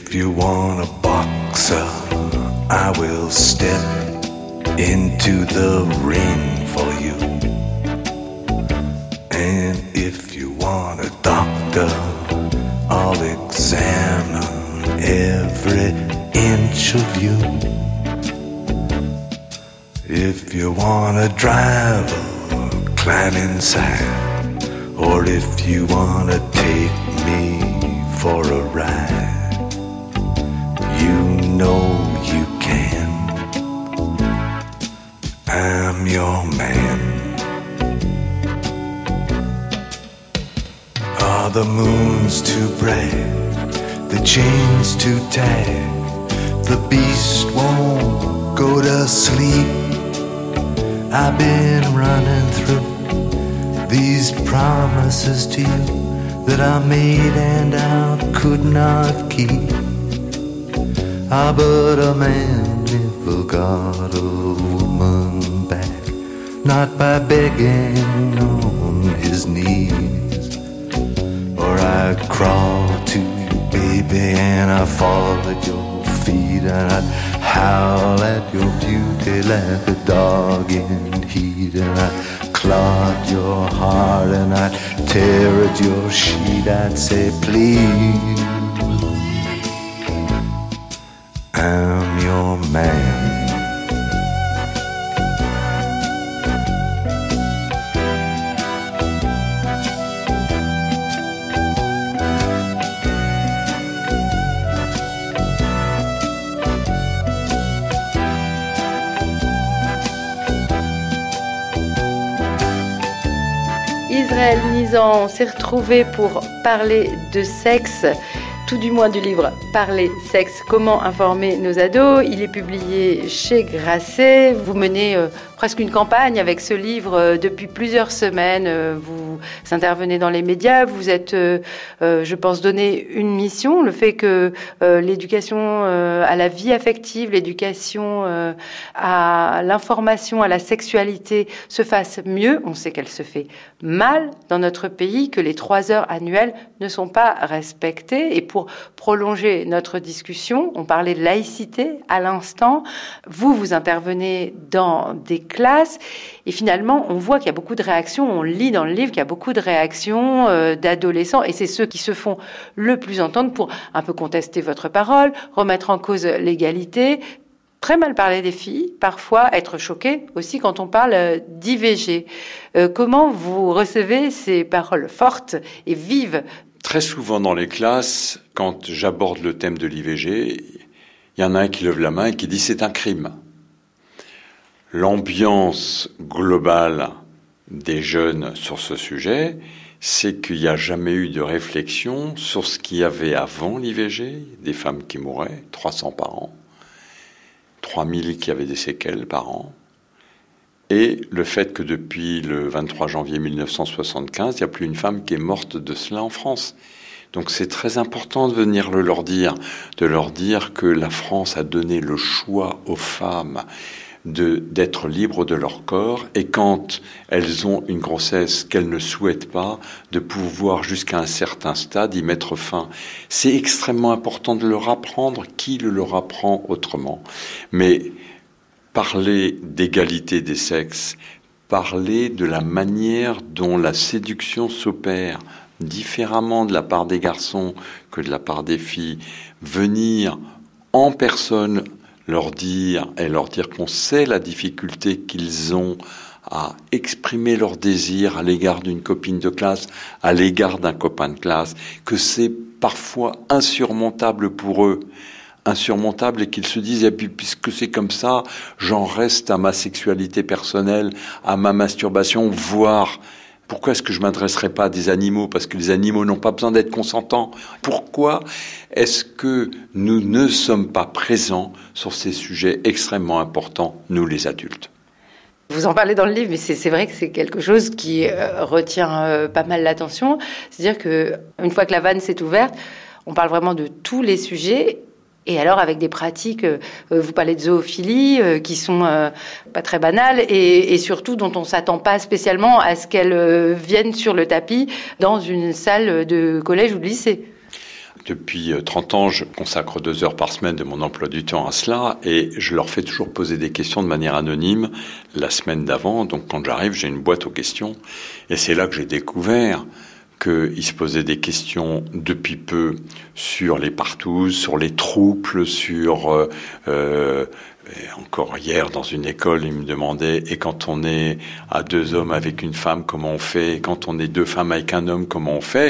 D: If you want a boxer, I will step into the ring for you. And if you want a doctor, I'll examine every inch of you. If you want a driver, climb inside. Or if you want to take me for a ride, you know you can. I'm your man. Are the moons too bright, the chains too tight, the beast won't go to sleep? I've been running through these promises to you that I made and I could not keep. Ah, but a man never got a woman back, not by begging on his knees. Or I'd crawl to you, baby, and I'd fall at your feet, and I'd howl at your beauty like a dog in heat, and I'd clog your heart and I'd tear at your sheet. I'd say, please, I'm your man.
A: Israël Nizan, on s'est retrouvés pour parler de sexe, tout du moins du livre Parler sexe, comment informer nos ados. Il est publié chez Grasset. Vous menez euh, presque une campagne avec ce livre euh, depuis plusieurs semaines. Euh, vous intervenez dans les médias. Vous êtes, euh, euh, je pense, donné une mission, le fait que euh, l'éducation euh, à la vie affective, l'éducation euh, à l'information, à la sexualité se fasse mieux. On sait qu'elle se fait mal dans notre pays, que les trois heures annuelles ne sont pas respectées. Et pour prolonger notre discussion, on parlait de laïcité à l'instant. Vous, vous intervenez dans des classes et finalement, on voit qu'il y a beaucoup de réactions. On lit dans le livre qu'il y a beaucoup de réactions euh, d'adolescents et c'est ceux qui se font le plus entendre pour un peu contester votre parole, remettre en cause l'égalité, très mal parler des filles, parfois être choqué aussi quand on parle d'I V G. Euh, comment vous recevez ces paroles fortes et vives ?
B: Très souvent dans les classes, quand j'aborde le thème de l'I V G, il y en a un qui lève la main et qui dit « c'est un crime ». L'ambiance globale des jeunes sur ce sujet, c'est qu'il n'y a jamais eu de réflexion sur ce qu'il y avait avant l'I V G, des femmes qui mouraient, trois cents par an, trois mille qui avaient des séquelles par an, et le fait que depuis le vingt-trois janvier mille neuf cent soixante-quinze, il n'y a plus une femme qui est morte de cela en France. Donc c'est très important de venir le leur dire, de leur dire que la France a donné le choix aux femmes de, d'être libres de leur corps, et quand elles ont une grossesse qu'elles ne souhaitent pas, de pouvoir jusqu'à un certain stade y mettre fin. C'est extrêmement important de leur apprendre. Qui le leur apprend autrement ? Mais parler d'égalité des sexes, parler de la manière dont la séduction s'opère différemment de la part des garçons que de la part des filles, venir en personne leur dire et leur dire qu'on sait la difficulté qu'ils ont à exprimer leur désir à l'égard d'une copine de classe, à l'égard d'un copain de classe, que c'est parfois insurmontable pour eux, insurmontable, et qu'ils se disent eh, puisque c'est comme ça, j'en reste à ma sexualité personnelle, à ma masturbation, voire pourquoi est-ce que je ne m'adresserais pas à des animaux ? Parce que les animaux n'ont pas besoin d'être consentants. Pourquoi est-ce que nous ne sommes pas présents sur ces sujets extrêmement importants, nous les adultes ?
A: Vous en parlez dans le livre, mais c'est, c'est vrai que c'est quelque chose qui euh, retient euh, pas mal l'attention. C'est-à-dire qu'une fois que la vanne s'est ouverte, on parle vraiment de tous les sujets. Et alors avec des pratiques, euh, vous parlez de zoophilie, euh, qui sont euh, pas très banales et, et surtout dont on s'attend pas spécialement à ce qu'elles euh, viennent sur le tapis dans une salle de collège ou de lycée.
B: Depuis trente ans, je consacre deux heures par semaine de mon emploi du temps à cela et je leur fais toujours poser des questions de manière anonyme la semaine d'avant. Donc quand j'arrive, j'ai une boîte aux questions et c'est là que j'ai découvert qu'ils se posaient des questions depuis peu sur les partouzes, sur les troubles, sur... Euh, euh, encore hier, dans une école, ils me demandaient « Et quand on est à deux hommes avec une femme, comment on fait ? Et quand on est deux femmes avec un homme, comment on fait ?»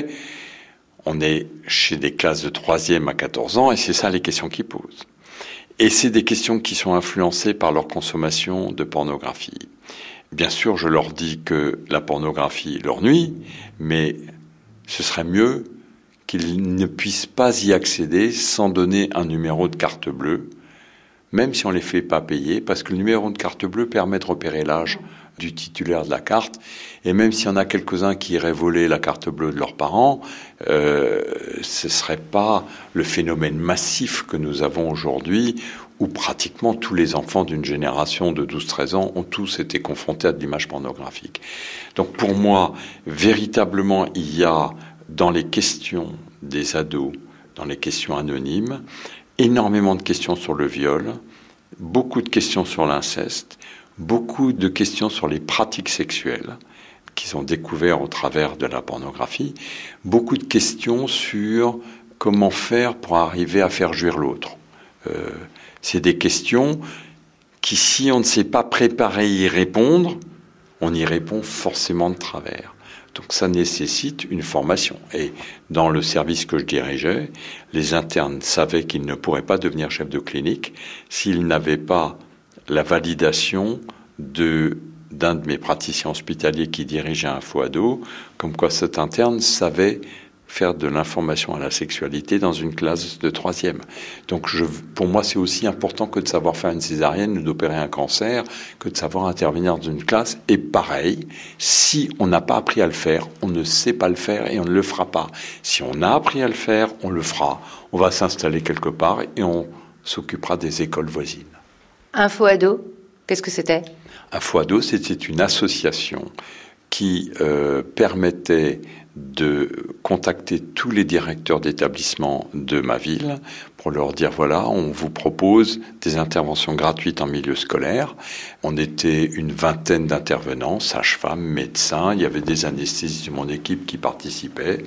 B: On est chez des classes de troisième à quatorze ans et c'est ça les questions qu'ils posent. Et c'est des questions qui sont influencées par leur consommation de pornographie. Bien sûr, je leur dis que la pornographie leur nuit, mais ce serait mieux qu'ils ne puissent pas y accéder sans donner un numéro de carte bleue, même si on ne les fait pas payer, parce que le numéro de carte bleue permet de repérer l'âge du titulaire de la carte. Et même s'il y en a quelques-uns qui iraient voler la carte bleue de leurs parents, euh, ce ne serait pas le phénomène massif que nous avons aujourd'hui, où pratiquement tous les enfants d'une génération de douze treize ans ont tous été confrontés à de l'image pornographique. Donc pour moi, véritablement, il y a dans les questions des ados, dans les questions anonymes, énormément de questions sur le viol, beaucoup de questions sur l'inceste, beaucoup de questions sur les pratiques sexuelles qu'ils ont découvertes au travers de la pornographie, beaucoup de questions sur comment faire pour arriver à faire jouir l'autre. Euh, c'est des questions qui, si on ne s'est pas préparé à y répondre, on y répond forcément de travers. Donc ça nécessite une formation. Et dans le service que je dirigeais, les internes savaient qu'ils ne pourraient pas devenir chefs de clinique s'ils n'avaient pas la validation de, d'un de mes praticiens hospitaliers qui dirigeait un FOADO, comme quoi cet interne savait faire de l'information à la sexualité dans une classe de troisième. Donc je, pour moi, c'est aussi important que de savoir faire une césarienne ou d'opérer un cancer, que de savoir intervenir dans une classe. Et pareil, si on n'a pas appris à le faire, on ne sait pas le faire et on ne le fera pas. Si on a appris à le faire, on le fera. On va s'installer quelque part et on s'occupera des écoles voisines.
A: Un FOADO, qu'est-ce que c'était ?
B: Un FOADO, c'était une association qui euh, permettait de contacter tous les directeurs d'établissements de ma ville pour leur dire, voilà, on vous propose des interventions gratuites en milieu scolaire. On était une vingtaine d'intervenants, sages-femmes, médecins, il y avait des anesthésistes de mon équipe qui participaient,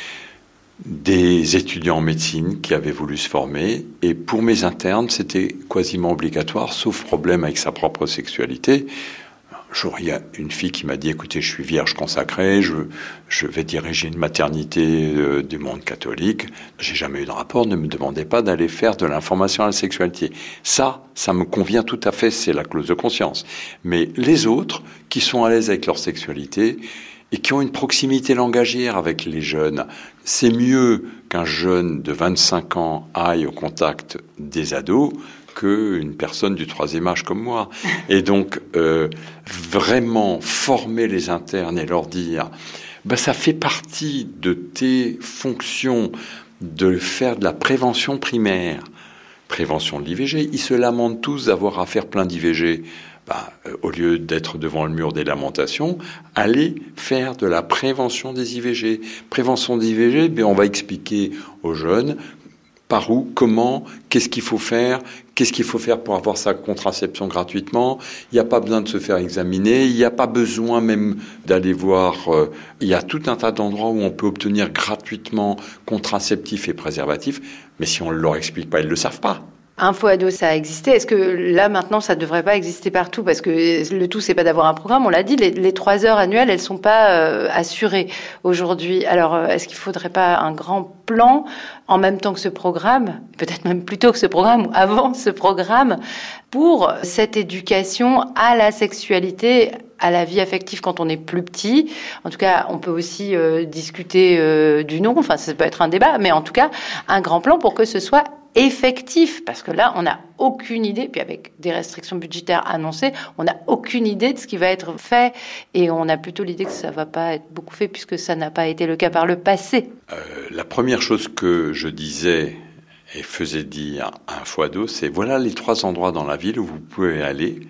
B: des étudiants en médecine qui avaient voulu se former. Et pour mes internes, c'était quasiment obligatoire, sauf problème avec sa propre sexualité. Un jour, il y a une fille qui m'a dit « Écoutez, je suis vierge consacrée, je, je vais diriger une maternité euh, du monde catholique. J'ai jamais eu de rapport, ne me demandez pas d'aller faire de l'information à la sexualité. » Ça, ça me convient tout à fait, c'est la clause de conscience. Mais les autres, qui sont à l'aise avec leur sexualité et qui ont une proximité langagière avec les jeunes, c'est mieux qu'un jeune de vingt-cinq ans aille au contact des ados qu'une personne du troisième âge comme moi. Et donc, euh, vraiment former les internes et leur dire ben, ça fait partie de tes fonctions de faire de la prévention primaire, prévention de l'I V G. Ils se lamentent tous d'avoir à faire plein d'I V G. Ben, euh, au lieu d'être devant le mur des lamentations, allez faire de la prévention des I V G. Prévention des I V G, ben, on va expliquer aux jeunes par où, comment, qu'est-ce qu'il faut faire, qu'est-ce qu'il faut faire pour avoir sa contraception gratuitement. Il n'y a pas besoin de se faire examiner, il n'y a pas besoin même d'aller voir. Euh, il y a tout un tas d'endroits où on peut obtenir gratuitement contraceptifs et préservatifs, mais si on ne leur explique pas, ils ne le savent pas.
A: Un FOADO, ça a existé. Est-ce que là, maintenant, ça ne devrait pas exister partout ? Parce que le tout, c'est pas d'avoir un programme. On l'a dit, les, les trois heures annuelles, elles sont pas euh, assurées aujourd'hui. Alors, euh, est-ce qu'il faudrait pas un grand plan en même temps que ce programme, peut-être même plus tôt que ce programme ou avant ce programme, pour cette éducation à la sexualité, à la vie affective quand on est plus petit. En tout cas, on peut aussi euh, discuter euh, du nom. Enfin, ça peut être un débat, mais en tout cas, un grand plan pour que ce soit effectif, parce que là, on n'a aucune idée, puis avec des restrictions budgétaires annoncées, on n'a aucune idée de ce qui va être fait, et on a plutôt l'idée que ça ne va pas être beaucoup fait, puisque ça n'a pas été le cas par le passé.
B: Euh, la première chose que je disais et faisais dire à un FOADO, c'est voilà les trois endroits dans la ville où vous pouvez aller.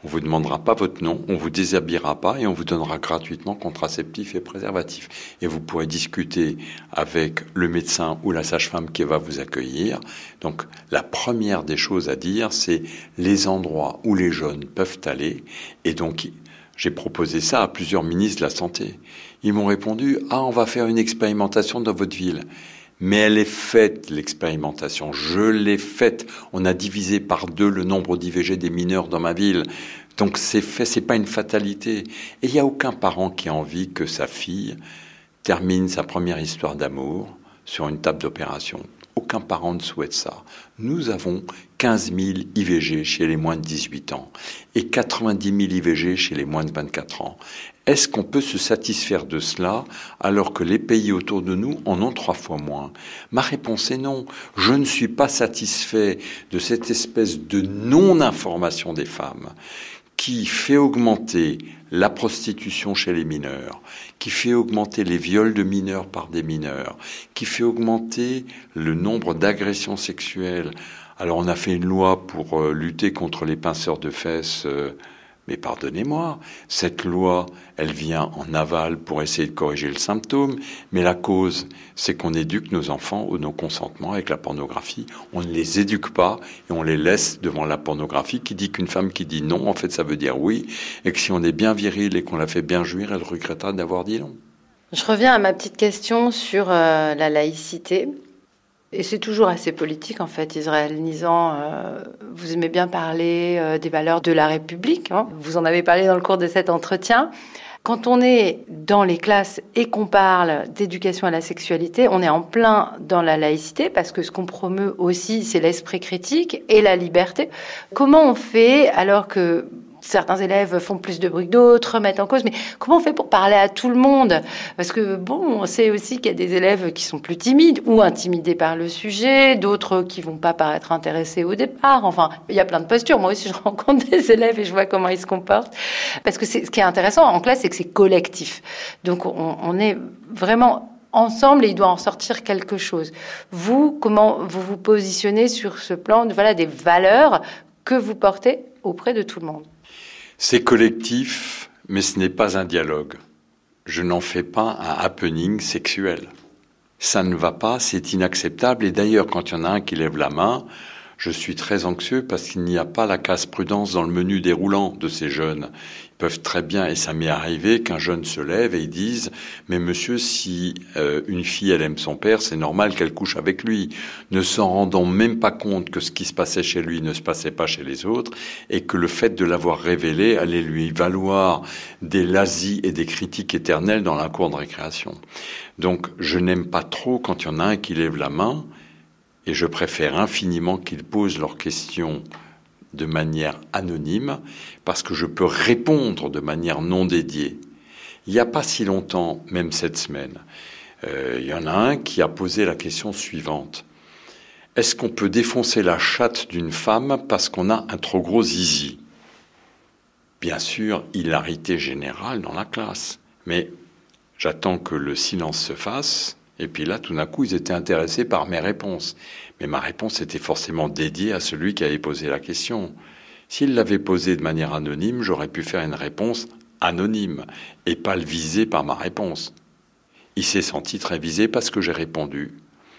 B: On ne vous demandera pas votre nom, on ne vous déshabillera pas et on vous donnera gratuitement contraceptifs et préservatifs. Et vous pourrez discuter avec le médecin ou la sage-femme qui va vous accueillir. Donc la première des choses à dire, c'est les endroits où les jeunes peuvent aller. Et donc j'ai proposé ça à plusieurs ministres de la Santé. Ils m'ont répondu « Ah, on va faire une expérimentation dans votre ville ». Mais elle est faite, l'expérimentation. Je l'ai faite. On a divisé par deux le nombre d'I V G des mineurs dans ma ville. Donc c'est fait, c'est pas une fatalité. Et il n'y a aucun parent qui a envie que sa fille termine sa première histoire d'amour sur une table d'opération. Aucun parent ne souhaite ça. Nous avons quinze mille I V G chez les moins de dix-huit ans et quatre-vingt-dix mille I V G chez les moins de vingt-quatre ans. Est-ce qu'on peut se satisfaire de cela alors que les pays autour de nous en ont trois fois moins ? Ma réponse est non. Je ne suis pas satisfait de cette espèce de non-information des femmes qui fait augmenter la prostitution chez les mineurs, qui fait augmenter les viols de mineurs par des mineurs, qui fait augmenter le nombre d'agressions sexuelles. Alors on a fait une loi pour euh, lutter contre les pinceurs de fesses, euh, mais pardonnez-moi, cette loi, elle vient en aval pour essayer de corriger le symptôme, mais la cause, c'est qu'on éduque nos enfants au non-consentement avec la pornographie. On ne les éduque pas et on les laisse devant la pornographie qui dit qu'une femme qui dit non, en fait, ça veut dire oui, et que si on est bien viril et qu'on la fait bien jouir, elle regrettera d'avoir dit non.
A: Je reviens à ma petite question sur euh, la laïcité. Et c'est toujours assez politique, en fait, Israël Nizan. Euh, vous aimez bien parler euh, des valeurs de la République. Hein. Vous en avez parlé dans le cours de cet entretien. Quand on est dans les classes et qu'on parle d'éducation à la sexualité, on est en plein dans la laïcité, parce que ce qu'on promeut aussi, c'est l'esprit critique et la liberté. Comment on fait, alors que certains élèves font plus de bruit que d'autres, remettent en cause, mais comment on fait pour parler à tout le monde ? Parce que, bon, on sait aussi qu'il y a des élèves qui sont plus timides ou intimidés par le sujet, d'autres qui vont pas paraître intéressés au départ. Enfin, il y a plein de postures. Moi aussi, je rencontre des élèves et je vois comment ils se comportent. Parce que c'est, ce qui est intéressant en classe, c'est que c'est collectif. Donc, on, on est vraiment ensemble et il doit en sortir quelque chose. Vous, comment vous vous positionnez sur ce plan de, voilà, des valeurs que vous portez auprès de tout le monde ?
B: C'est collectif, mais ce n'est pas un dialogue. Je n'en fais pas un happening sexuel. Ça ne va pas, c'est inacceptable. Et d'ailleurs, quand il y en a un qui lève la main, je suis très anxieux parce qu'il n'y a pas la case prudence dans le menu déroulant de ces jeunes. Ils peuvent très bien, et ça m'est arrivé, qu'un jeune se lève et ils disent « Mais monsieur, si euh, une fille, elle aime son père, c'est normal qu'elle couche avec lui. » Ne s'en rendant même pas compte que ce qui se passait chez lui ne se passait pas chez les autres et que le fait de l'avoir révélé allait lui valoir des lazis et des critiques éternelles dans la cour de récréation. Donc, je n'aime pas trop quand il y en a un qui lève la main. Et je préfère infiniment qu'ils posent leurs questions de manière anonyme, parce que je peux répondre de manière non dédiée. Il n'y a pas si longtemps, même cette semaine, euh, il y en a un qui a posé la question suivante. Est-ce qu'on peut défoncer la chatte d'une femme parce qu'on a un trop gros zizi ? Bien sûr, hilarité générale dans la classe. Mais j'attends que le silence se fasse. Et puis là, tout d'un coup, ils étaient intéressés par mes réponses. Mais ma réponse était forcément dédiée à celui qui avait posé la question. S'il l'avait posée de manière anonyme, j'aurais pu faire une réponse anonyme et pas le viser par ma réponse. Il s'est senti très visé parce que j'ai répondu.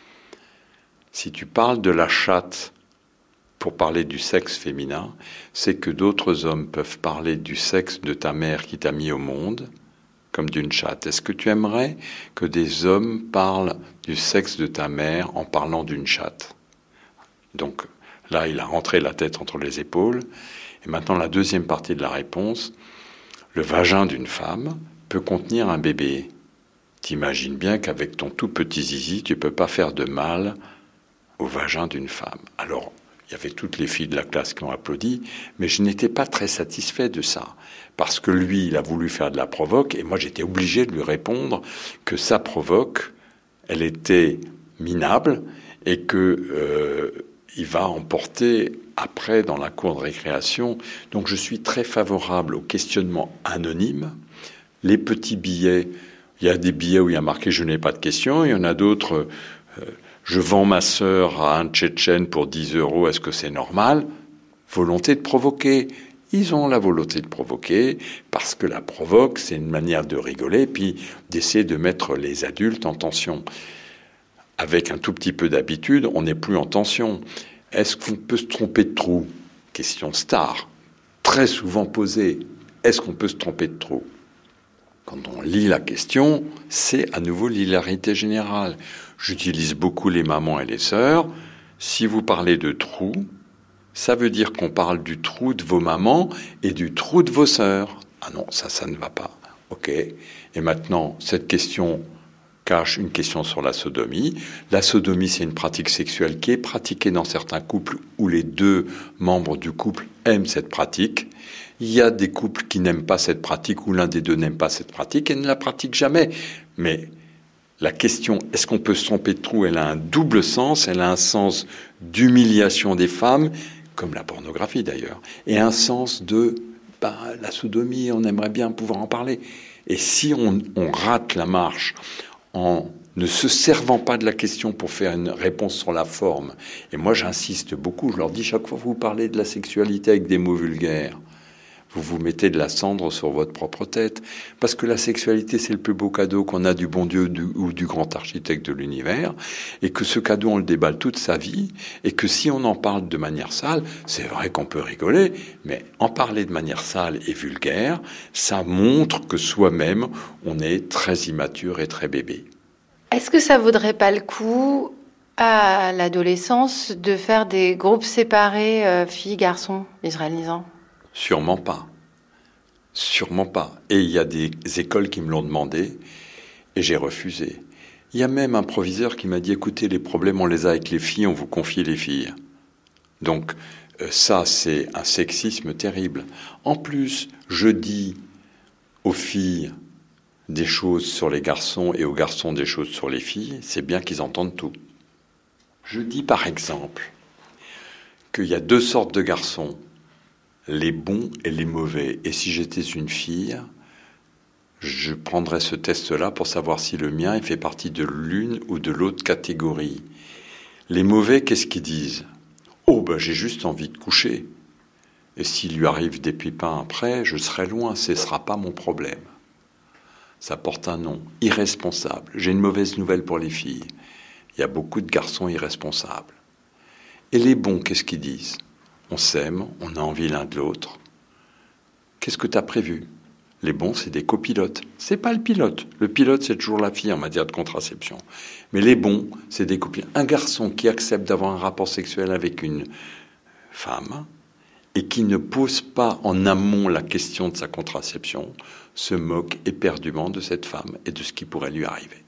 B: Si tu parles de la chatte pour parler du sexe féminin, c'est que d'autres hommes peuvent parler du sexe de ta mère qui t'a mis au monde, comme d'une chatte. Est-ce que tu aimerais que des hommes parlent du sexe de ta mère en parlant d'une chatte ? Donc là, il a rentré la tête entre les épaules. Et maintenant, la deuxième partie de la réponse, le vagin d'une femme peut contenir un bébé. T'imagines bien qu'avec ton tout petit zizi, tu peux pas faire de mal au vagin d'une femme. Alors, il y avait toutes les filles de la classe qui ont applaudi, mais je n'étais pas très satisfait de ça. Parce que lui, il a voulu faire de la provoque, et moi, j'étais obligé de lui répondre que sa provoque, elle était minable, et que euh, il va emporter après dans la cour de récréation. Donc, je suis très favorable au questionnement anonyme. Les petits billets, il y a des billets où il y a marqué « Je n'ai pas de questions », il y en a d'autres euh, « Je vends ma sœur à un Tchétchène pour dix euros, est-ce que c'est normal ?» Volonté de provoquer. Ils ont la volonté de provoquer, parce que la provoque, c'est une manière de rigoler, puis d'essayer de mettre les adultes en tension. Avec un tout petit peu d'habitude, on n'est plus en tension. Est-ce qu'on peut se tromper de trou ? Question star, très souvent posée. Est-ce qu'on peut se tromper de trou ? Quand on lit la question, c'est à nouveau l'hilarité générale. J'utilise beaucoup les mamans et les sœurs. Si vous parlez de trou, ça veut dire qu'on parle du trou de vos mamans et du trou de vos sœurs. Ah non, ça, ça ne va pas. Ok. Et maintenant, cette question cache une question sur la sodomie. La sodomie, c'est une pratique sexuelle qui est pratiquée dans certains couples où les deux membres du couple aiment cette pratique. Il y a des couples qui n'aiment pas cette pratique, où l'un des deux n'aime pas cette pratique et ne la pratique jamais. Mais la question, est-ce qu'on peut se tromper de trou ? Elle a un double sens. Elle a un sens d'humiliation des femmes, comme la pornographie d'ailleurs, et un sens de bah, la sodomie, on aimerait bien pouvoir en parler. Et si on, on rate la marche en ne se servant pas de la question pour faire une réponse sur la forme, et moi j'insiste beaucoup, je leur dis chaque fois que vous parlez de la sexualité avec des mots vulgaires, vous vous mettez de la cendre sur votre propre tête, parce que la sexualité, c'est le plus beau cadeau qu'on a du bon Dieu du, ou du grand architecte de l'univers, et que ce cadeau, on le déballe toute sa vie, et que si on en parle de manière sale, c'est vrai qu'on peut rigoler, mais en parler de manière sale et vulgaire, ça montre que soi-même, on est très immature et très bébé.
A: Est-ce que ça vaudrait pas le coup, à l'adolescence, de faire des groupes séparés euh, filles-garçons, israélisants ?
B: Sûrement pas. Sûrement pas. Et il y a des écoles qui me l'ont demandé et j'ai refusé. Il y a même un proviseur qui m'a dit « Écoutez, les problèmes, on les a avec les filles, on vous confie les filles. » Donc euh, ça, c'est un sexisme terrible. En plus, je dis aux filles des choses sur les garçons et aux garçons des choses sur les filles, c'est bien qu'ils entendent tout. Je dis par exemple qu'il y a deux sortes de garçons, les bons et les mauvais. Et si j'étais une fille, je prendrais ce test-là pour savoir si le mien il fait partie de l'une ou de l'autre catégorie. Les mauvais, qu'est-ce qu'ils disent ? Oh, ben j'ai juste envie de coucher. Et s'il lui arrive des pépins après, je serai loin, ce ne sera pas mon problème. Ça porte un nom, irresponsable. J'ai une mauvaise nouvelle pour les filles. Il y a beaucoup de garçons irresponsables. Et les bons, qu'est-ce qu'ils disent ? On s'aime, on a envie l'un de l'autre. Qu'est-ce que tu as prévu ? Les bons, c'est des copilotes. C'est pas le pilote. Le pilote, c'est toujours la fille en matière de contraception. Mais les bons, c'est des copilotes. Un garçon qui accepte d'avoir un rapport sexuel avec une femme et qui ne pose pas en amont la question de sa contraception se moque éperdument de cette femme et de ce qui pourrait lui arriver.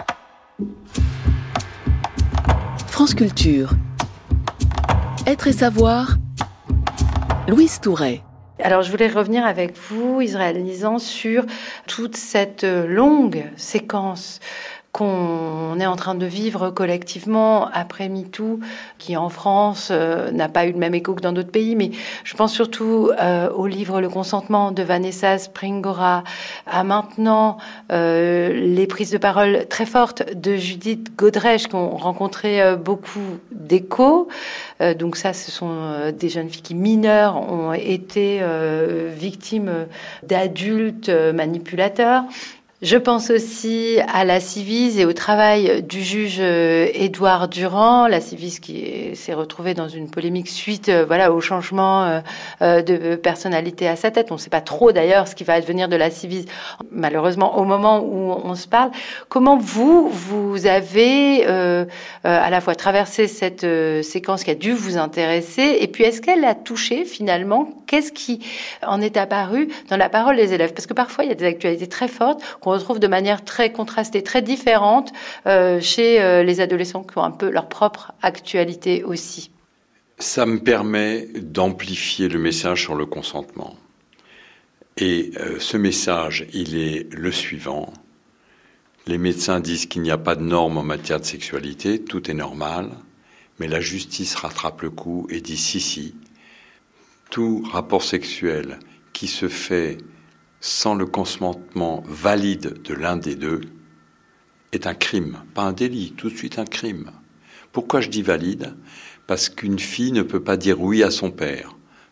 C: France Culture. Être et savoir. Louise Touret.
A: Alors, je voulais revenir avec vous, Israël Nizan, sur toute cette longue séquence qu'on est en train de vivre collectivement après MeToo, qui en France euh, n'a pas eu le même écho que dans d'autres pays, mais je pense surtout euh, au livre Le consentement de Vanessa Springora, à maintenant euh, les prises de parole très fortes de Judith Godrèche, qui ont rencontré euh, beaucoup d'échos. Euh, donc ça, ce sont euh, des jeunes filles qui, mineures, ont été euh, victimes d'adultes euh, manipulateurs. Je pense aussi à la Civis et au travail du juge Édouard Durand, la Civis qui est, s'est retrouvée dans une polémique suite euh, voilà, au changement euh, de personnalité à sa tête. On ne sait pas trop d'ailleurs ce qui va advenir de la Civis, malheureusement, au moment où on se parle. Comment vous, vous avez euh, euh, à la fois traversé cette euh, séquence qui a dû vous intéresser, et puis est-ce qu'elle a touché finalement, qu'est-ce qui en est apparu dans la parole des élèves ? Parce que parfois, il y a des actualités très fortes qu'on retrouve de manière très contrastée, très différente euh, chez euh, les adolescents qui ont un peu leur propre actualité aussi.
B: Ça me permet d'amplifier le message sur le consentement. Et euh, ce message, il est le suivant. Les médecins disent qu'il n'y a pas de normes en matière de sexualité, tout est normal, mais la justice rattrape le coup et dit si, si, tout rapport sexuel qui se fait sans le consentement valide de l'un des deux, est un crime, pas un délit, tout de suite un crime. Pourquoi je dis valide ? Parce qu'une fille ne peut pas dire oui à son père.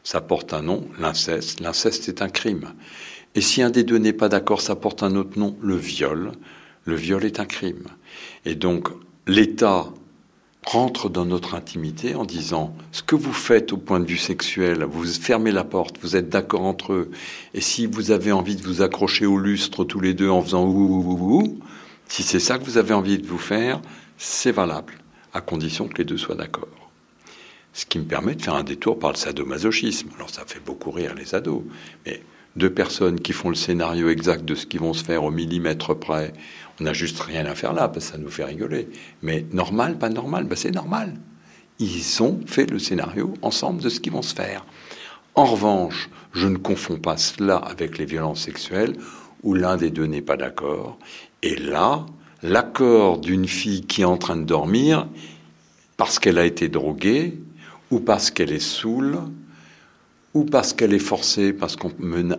B: ça porte un nom, l'inceste. L'inceste est un crime. Et si un des deux n'est pas d'accord, ça porte un autre nom, le viol. Le viol est un crime. Et donc, l'État rentre dans notre intimité en disant ce que vous faites au point de vue sexuel, vous fermez la porte, vous êtes d'accord entre eux, et si vous avez envie de vous accrocher au lustre tous les deux en faisant ouh, ouh, ouh, ouh, si c'est ça que vous avez envie de vous faire, c'est valable, à condition que les deux soient d'accord. Ce qui me permet de faire un détour par le sadomasochisme. Alors ça fait beaucoup rire les ados, mais deux personnes qui font le scénario exact de ce qu'ils vont se faire au millimètre près, on n'a juste rien à faire là, parce que ça nous fait rigoler. Mais normal, pas normal, ben c'est normal. Ils ont fait le scénario ensemble de ce qu'ils vont se faire. En revanche, je ne confonds pas cela avec les violences sexuelles, où l'un des deux n'est pas d'accord. Et là, l'accord d'une fille qui est en train de dormir, parce qu'elle a été droguée, ou parce qu'elle est saoule, ou parce qu'elle est forcée, parce qu'on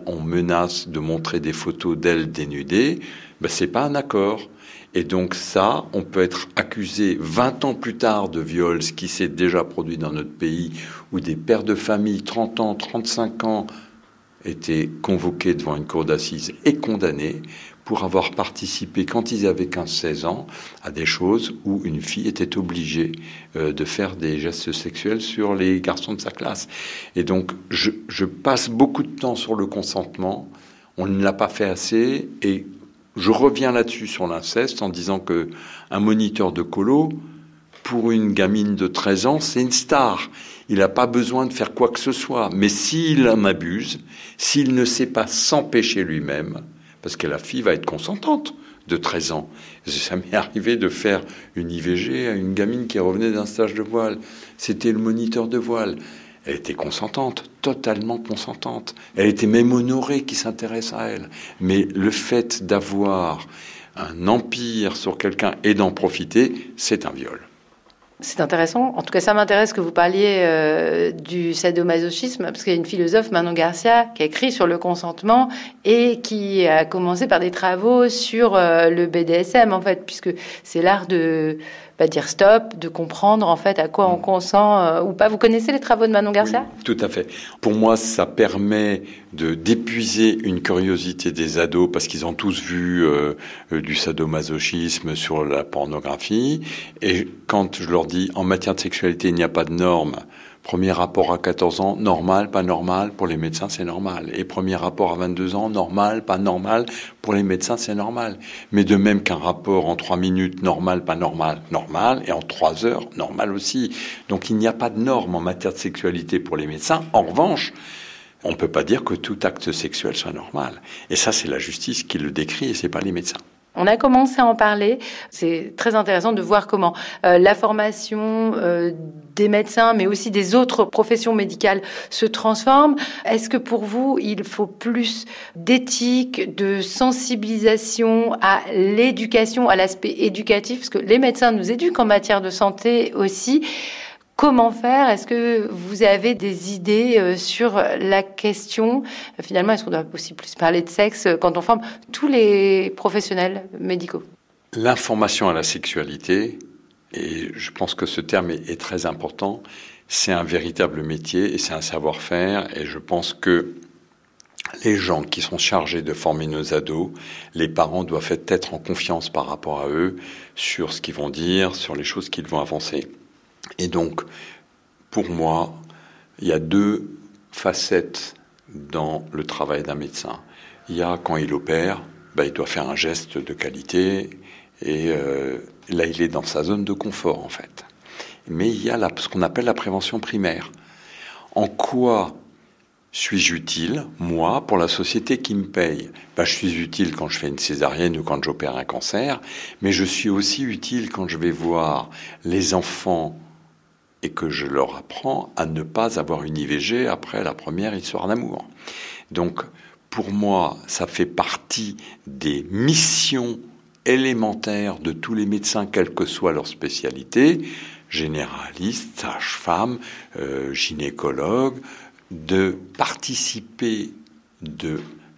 B: menace de montrer des photos d'elle dénudée, ben c'est pas un accord. Et donc ça, on peut être accusé vingt ans plus tard de viol, ce qui s'est déjà produit dans notre pays, où des pères de famille, trente ans, trente-cinq ans, étaient convoqués devant une cour d'assises et condamnés pour avoir participé, quand ils avaient quinze seize ans, à des choses où une fille était obligée euh, de faire des gestes sexuels sur les garçons de sa classe. Et donc, je, je passe beaucoup de temps sur le consentement. On ne l'a pas fait assez. Et je reviens là-dessus sur l'inceste en disant que un moniteur de colo, pour une gamine de treize ans, c'est une star. Il n'a pas besoin de faire quoi que ce soit. Mais s'il en abuse, s'il ne sait pas s'empêcher lui-même, parce que la fille va être consentante de treize ans. Ça m'est arrivé de faire une I V G à une gamine qui revenait d'un stage de voile. C'était le moniteur de voile. Elle était consentante, totalement consentante. Elle était même honorée qu'il s'intéresse à elle. Mais le fait d'avoir un empire sur quelqu'un et d'en profiter, c'est un viol.
A: C'est intéressant. En tout cas, ça m'intéresse que vous parliez euh, du sadomasochisme, parce qu'il y a une philosophe, Manon Garcia, qui a écrit sur le consentement et qui a commencé par des travaux sur euh, le B D S M, en fait, puisque c'est l'art de bah, dire stop, de comprendre, en fait, à quoi on consent euh, ou pas. Vous connaissez les travaux de Manon Garcia ?
B: Oui, tout à fait. Pour moi, ça permet de d'épuiser une curiosité des ados, parce qu'ils ont tous vu euh, du sadomasochisme sur la pornographie. Et quand je leur dis, en matière de sexualité, il n'y a pas de normes. Premier rapport à quatorze ans, normal, pas normal. Pour les médecins, c'est normal. Et premier rapport à vingt-deux ans, normal, pas normal. Pour les médecins, c'est normal. Mais de même qu'un rapport en trois minutes, normal, pas normal, normal. Et en trois heures, normal aussi. Donc il n'y a pas de normes en matière de sexualité pour les médecins. En revanche, on ne peut pas dire que tout acte sexuel soit normal. Et ça, c'est la justice qui le décrit et c'est pas les médecins.
A: On a commencé à en parler. C'est très intéressant de voir comment euh, la formation euh, des médecins, mais aussi des autres professions médicales se transforme. Est-ce que pour vous, il faut plus d'éthique, de sensibilisation à l'éducation, à l'aspect éducatif? Parce que les médecins nous éduquent en matière de santé aussi. Comment faire? Est-ce que vous avez des idées sur la question? Finalement, est-ce qu'on doit aussi plus parler de sexe quand on forme tous les professionnels médicaux?
B: L'information à la sexualité, et je pense que ce terme est, est très important, c'est un véritable métier et c'est un savoir-faire. Et je pense que les gens qui sont chargés de former nos ados, les parents doivent être en confiance par rapport à eux sur ce qu'ils vont dire, sur les choses qu'ils vont avancer. Et donc, pour moi, il y a deux facettes dans le travail d'un médecin. Il y a quand il opère, ben, il doit faire un geste de qualité et euh, là, il est dans sa zone de confort, en fait. Mais il y a la, ce qu'on appelle la prévention primaire. En quoi suis-je utile, moi, pour la société qui me paye? Ben, je suis utile quand je fais une césarienne ou quand j'opère un cancer, mais je suis aussi utile quand je vais voir les enfants et que je leur apprends à ne pas avoir une I V G après la première histoire d'amour. Donc, pour moi, ça fait partie des missions élémentaires de tous les médecins, quelle que soit leur spécialité, généralistes, sages-femmes, euh, gynécologues, de participer de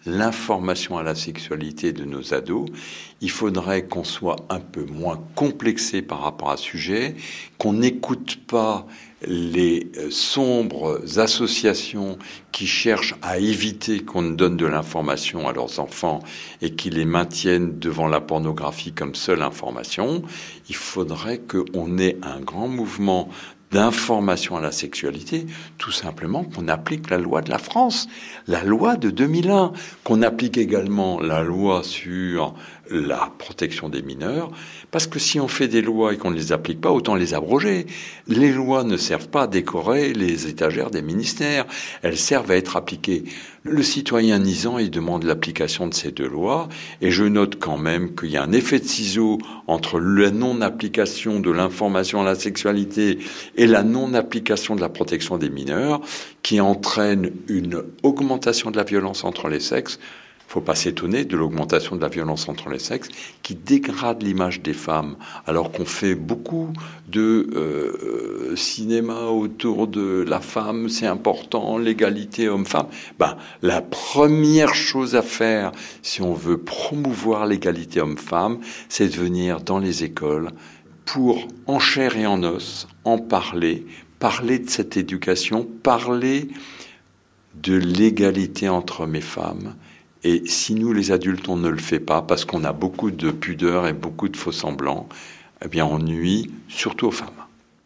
B: l'information à la sexualité de nos ados, il faudrait qu'on soit un peu moins complexé par rapport à ce sujet, qu'on n'écoute pas les sombres associations qui cherchent à éviter qu'on ne donne de l'information à leurs enfants et qui les maintiennent devant la pornographie comme seule information. Il faudrait qu'on ait un grand mouvement d'information à la sexualité, tout simplement qu'on applique la loi de la France, la loi de deux mille un, qu'on applique également la loi sur la protection des mineurs, parce que si on fait des lois et qu'on ne les applique pas, autant les abroger. Les lois ne servent pas à décorer les étagères des ministères, elles servent à être appliquées. Le citoyen nisant, il demande l'application de ces deux lois, et je note quand même qu'il y a un effet de ciseau entre la non-application de l'information à la sexualité et la non-application de la protection des mineurs, qui entraîne une augmentation de la violence entre les sexes. Il ne faut pas s'étonner de l'augmentation de la violence entre les sexes qui dégrade l'image des femmes, alors qu'on fait beaucoup de euh, cinéma autour de la femme, c'est important, l'égalité homme-femme. Ben, la première chose à faire, si on veut promouvoir l'égalité homme-femme, c'est de venir dans les écoles pour, en chair et en os, en parler, parler de cette éducation, parler de l'égalité entre hommes et femmes. Et si nous, les adultes, on ne le fait pas, parce qu'on a beaucoup de pudeur et beaucoup de faux-semblants, eh bien, on nuit surtout aux femmes.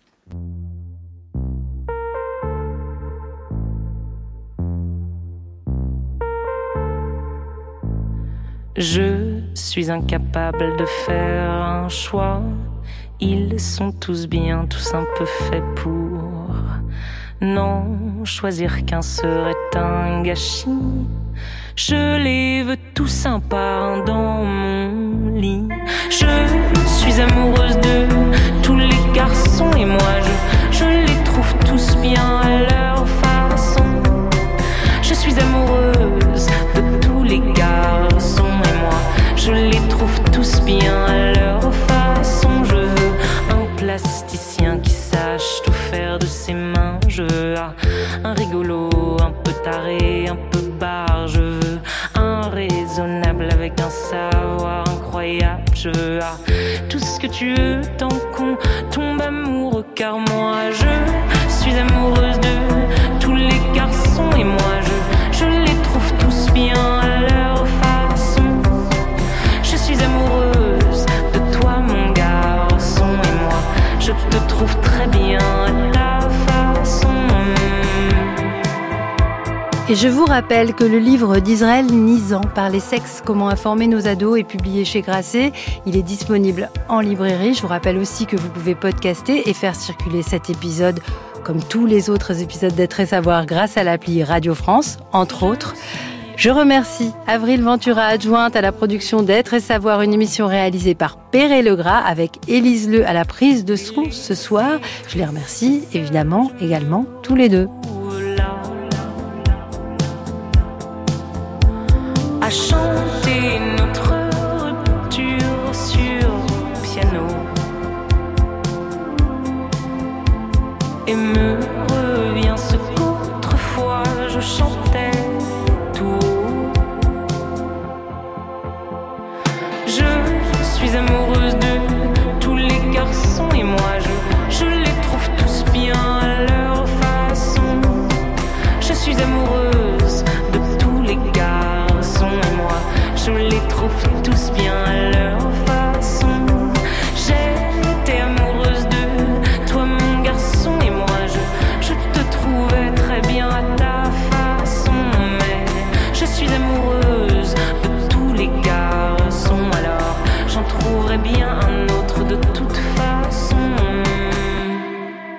E: Je suis incapable de faire un choix. Ils sont tous bien, tous un peu faits pour. Non, choisir qu'un serait un gâchis. Je les veux tous un par un dans mon lit. Je suis amoureuse de tous les garçons et moi je, je les trouve tous bien à leur façon. Je suis amoureuse de tous les garçons et moi je les trouve tous bien à leur façon. Je veux un plasticien qui sache tout faire de ses mains. Je veux un rigolo, un peu taré, un peu barre. Je veux un raisonnable avec un savoir incroyable. Je veux ah, tout ce que tu veux tant qu'on tombe amoureux. Car moi je suis amoureuse de tous les garçons et moi je, je les trouve tous bien à leur façon. Je suis amoureuse de toi mon garçon et moi je te trouve très bien à ta façon.
A: Et je vous rappelle que le livre d'Israël Nizan, Par les sexes, comment informer nos ados, est publié chez Grasset. Il est disponible en librairie. Je vous rappelle aussi que vous pouvez podcaster et faire circuler cet épisode, comme tous les autres épisodes d'Être et Savoir, grâce à l'appli Radio France, entre autres. Je remercie Avril Ventura, adjointe à la production d'Être et Savoir, une émission réalisée par Perret Legras avec Élise Le à la prise de son ce soir. Je les remercie évidemment également tous les deux.
E: À chanter.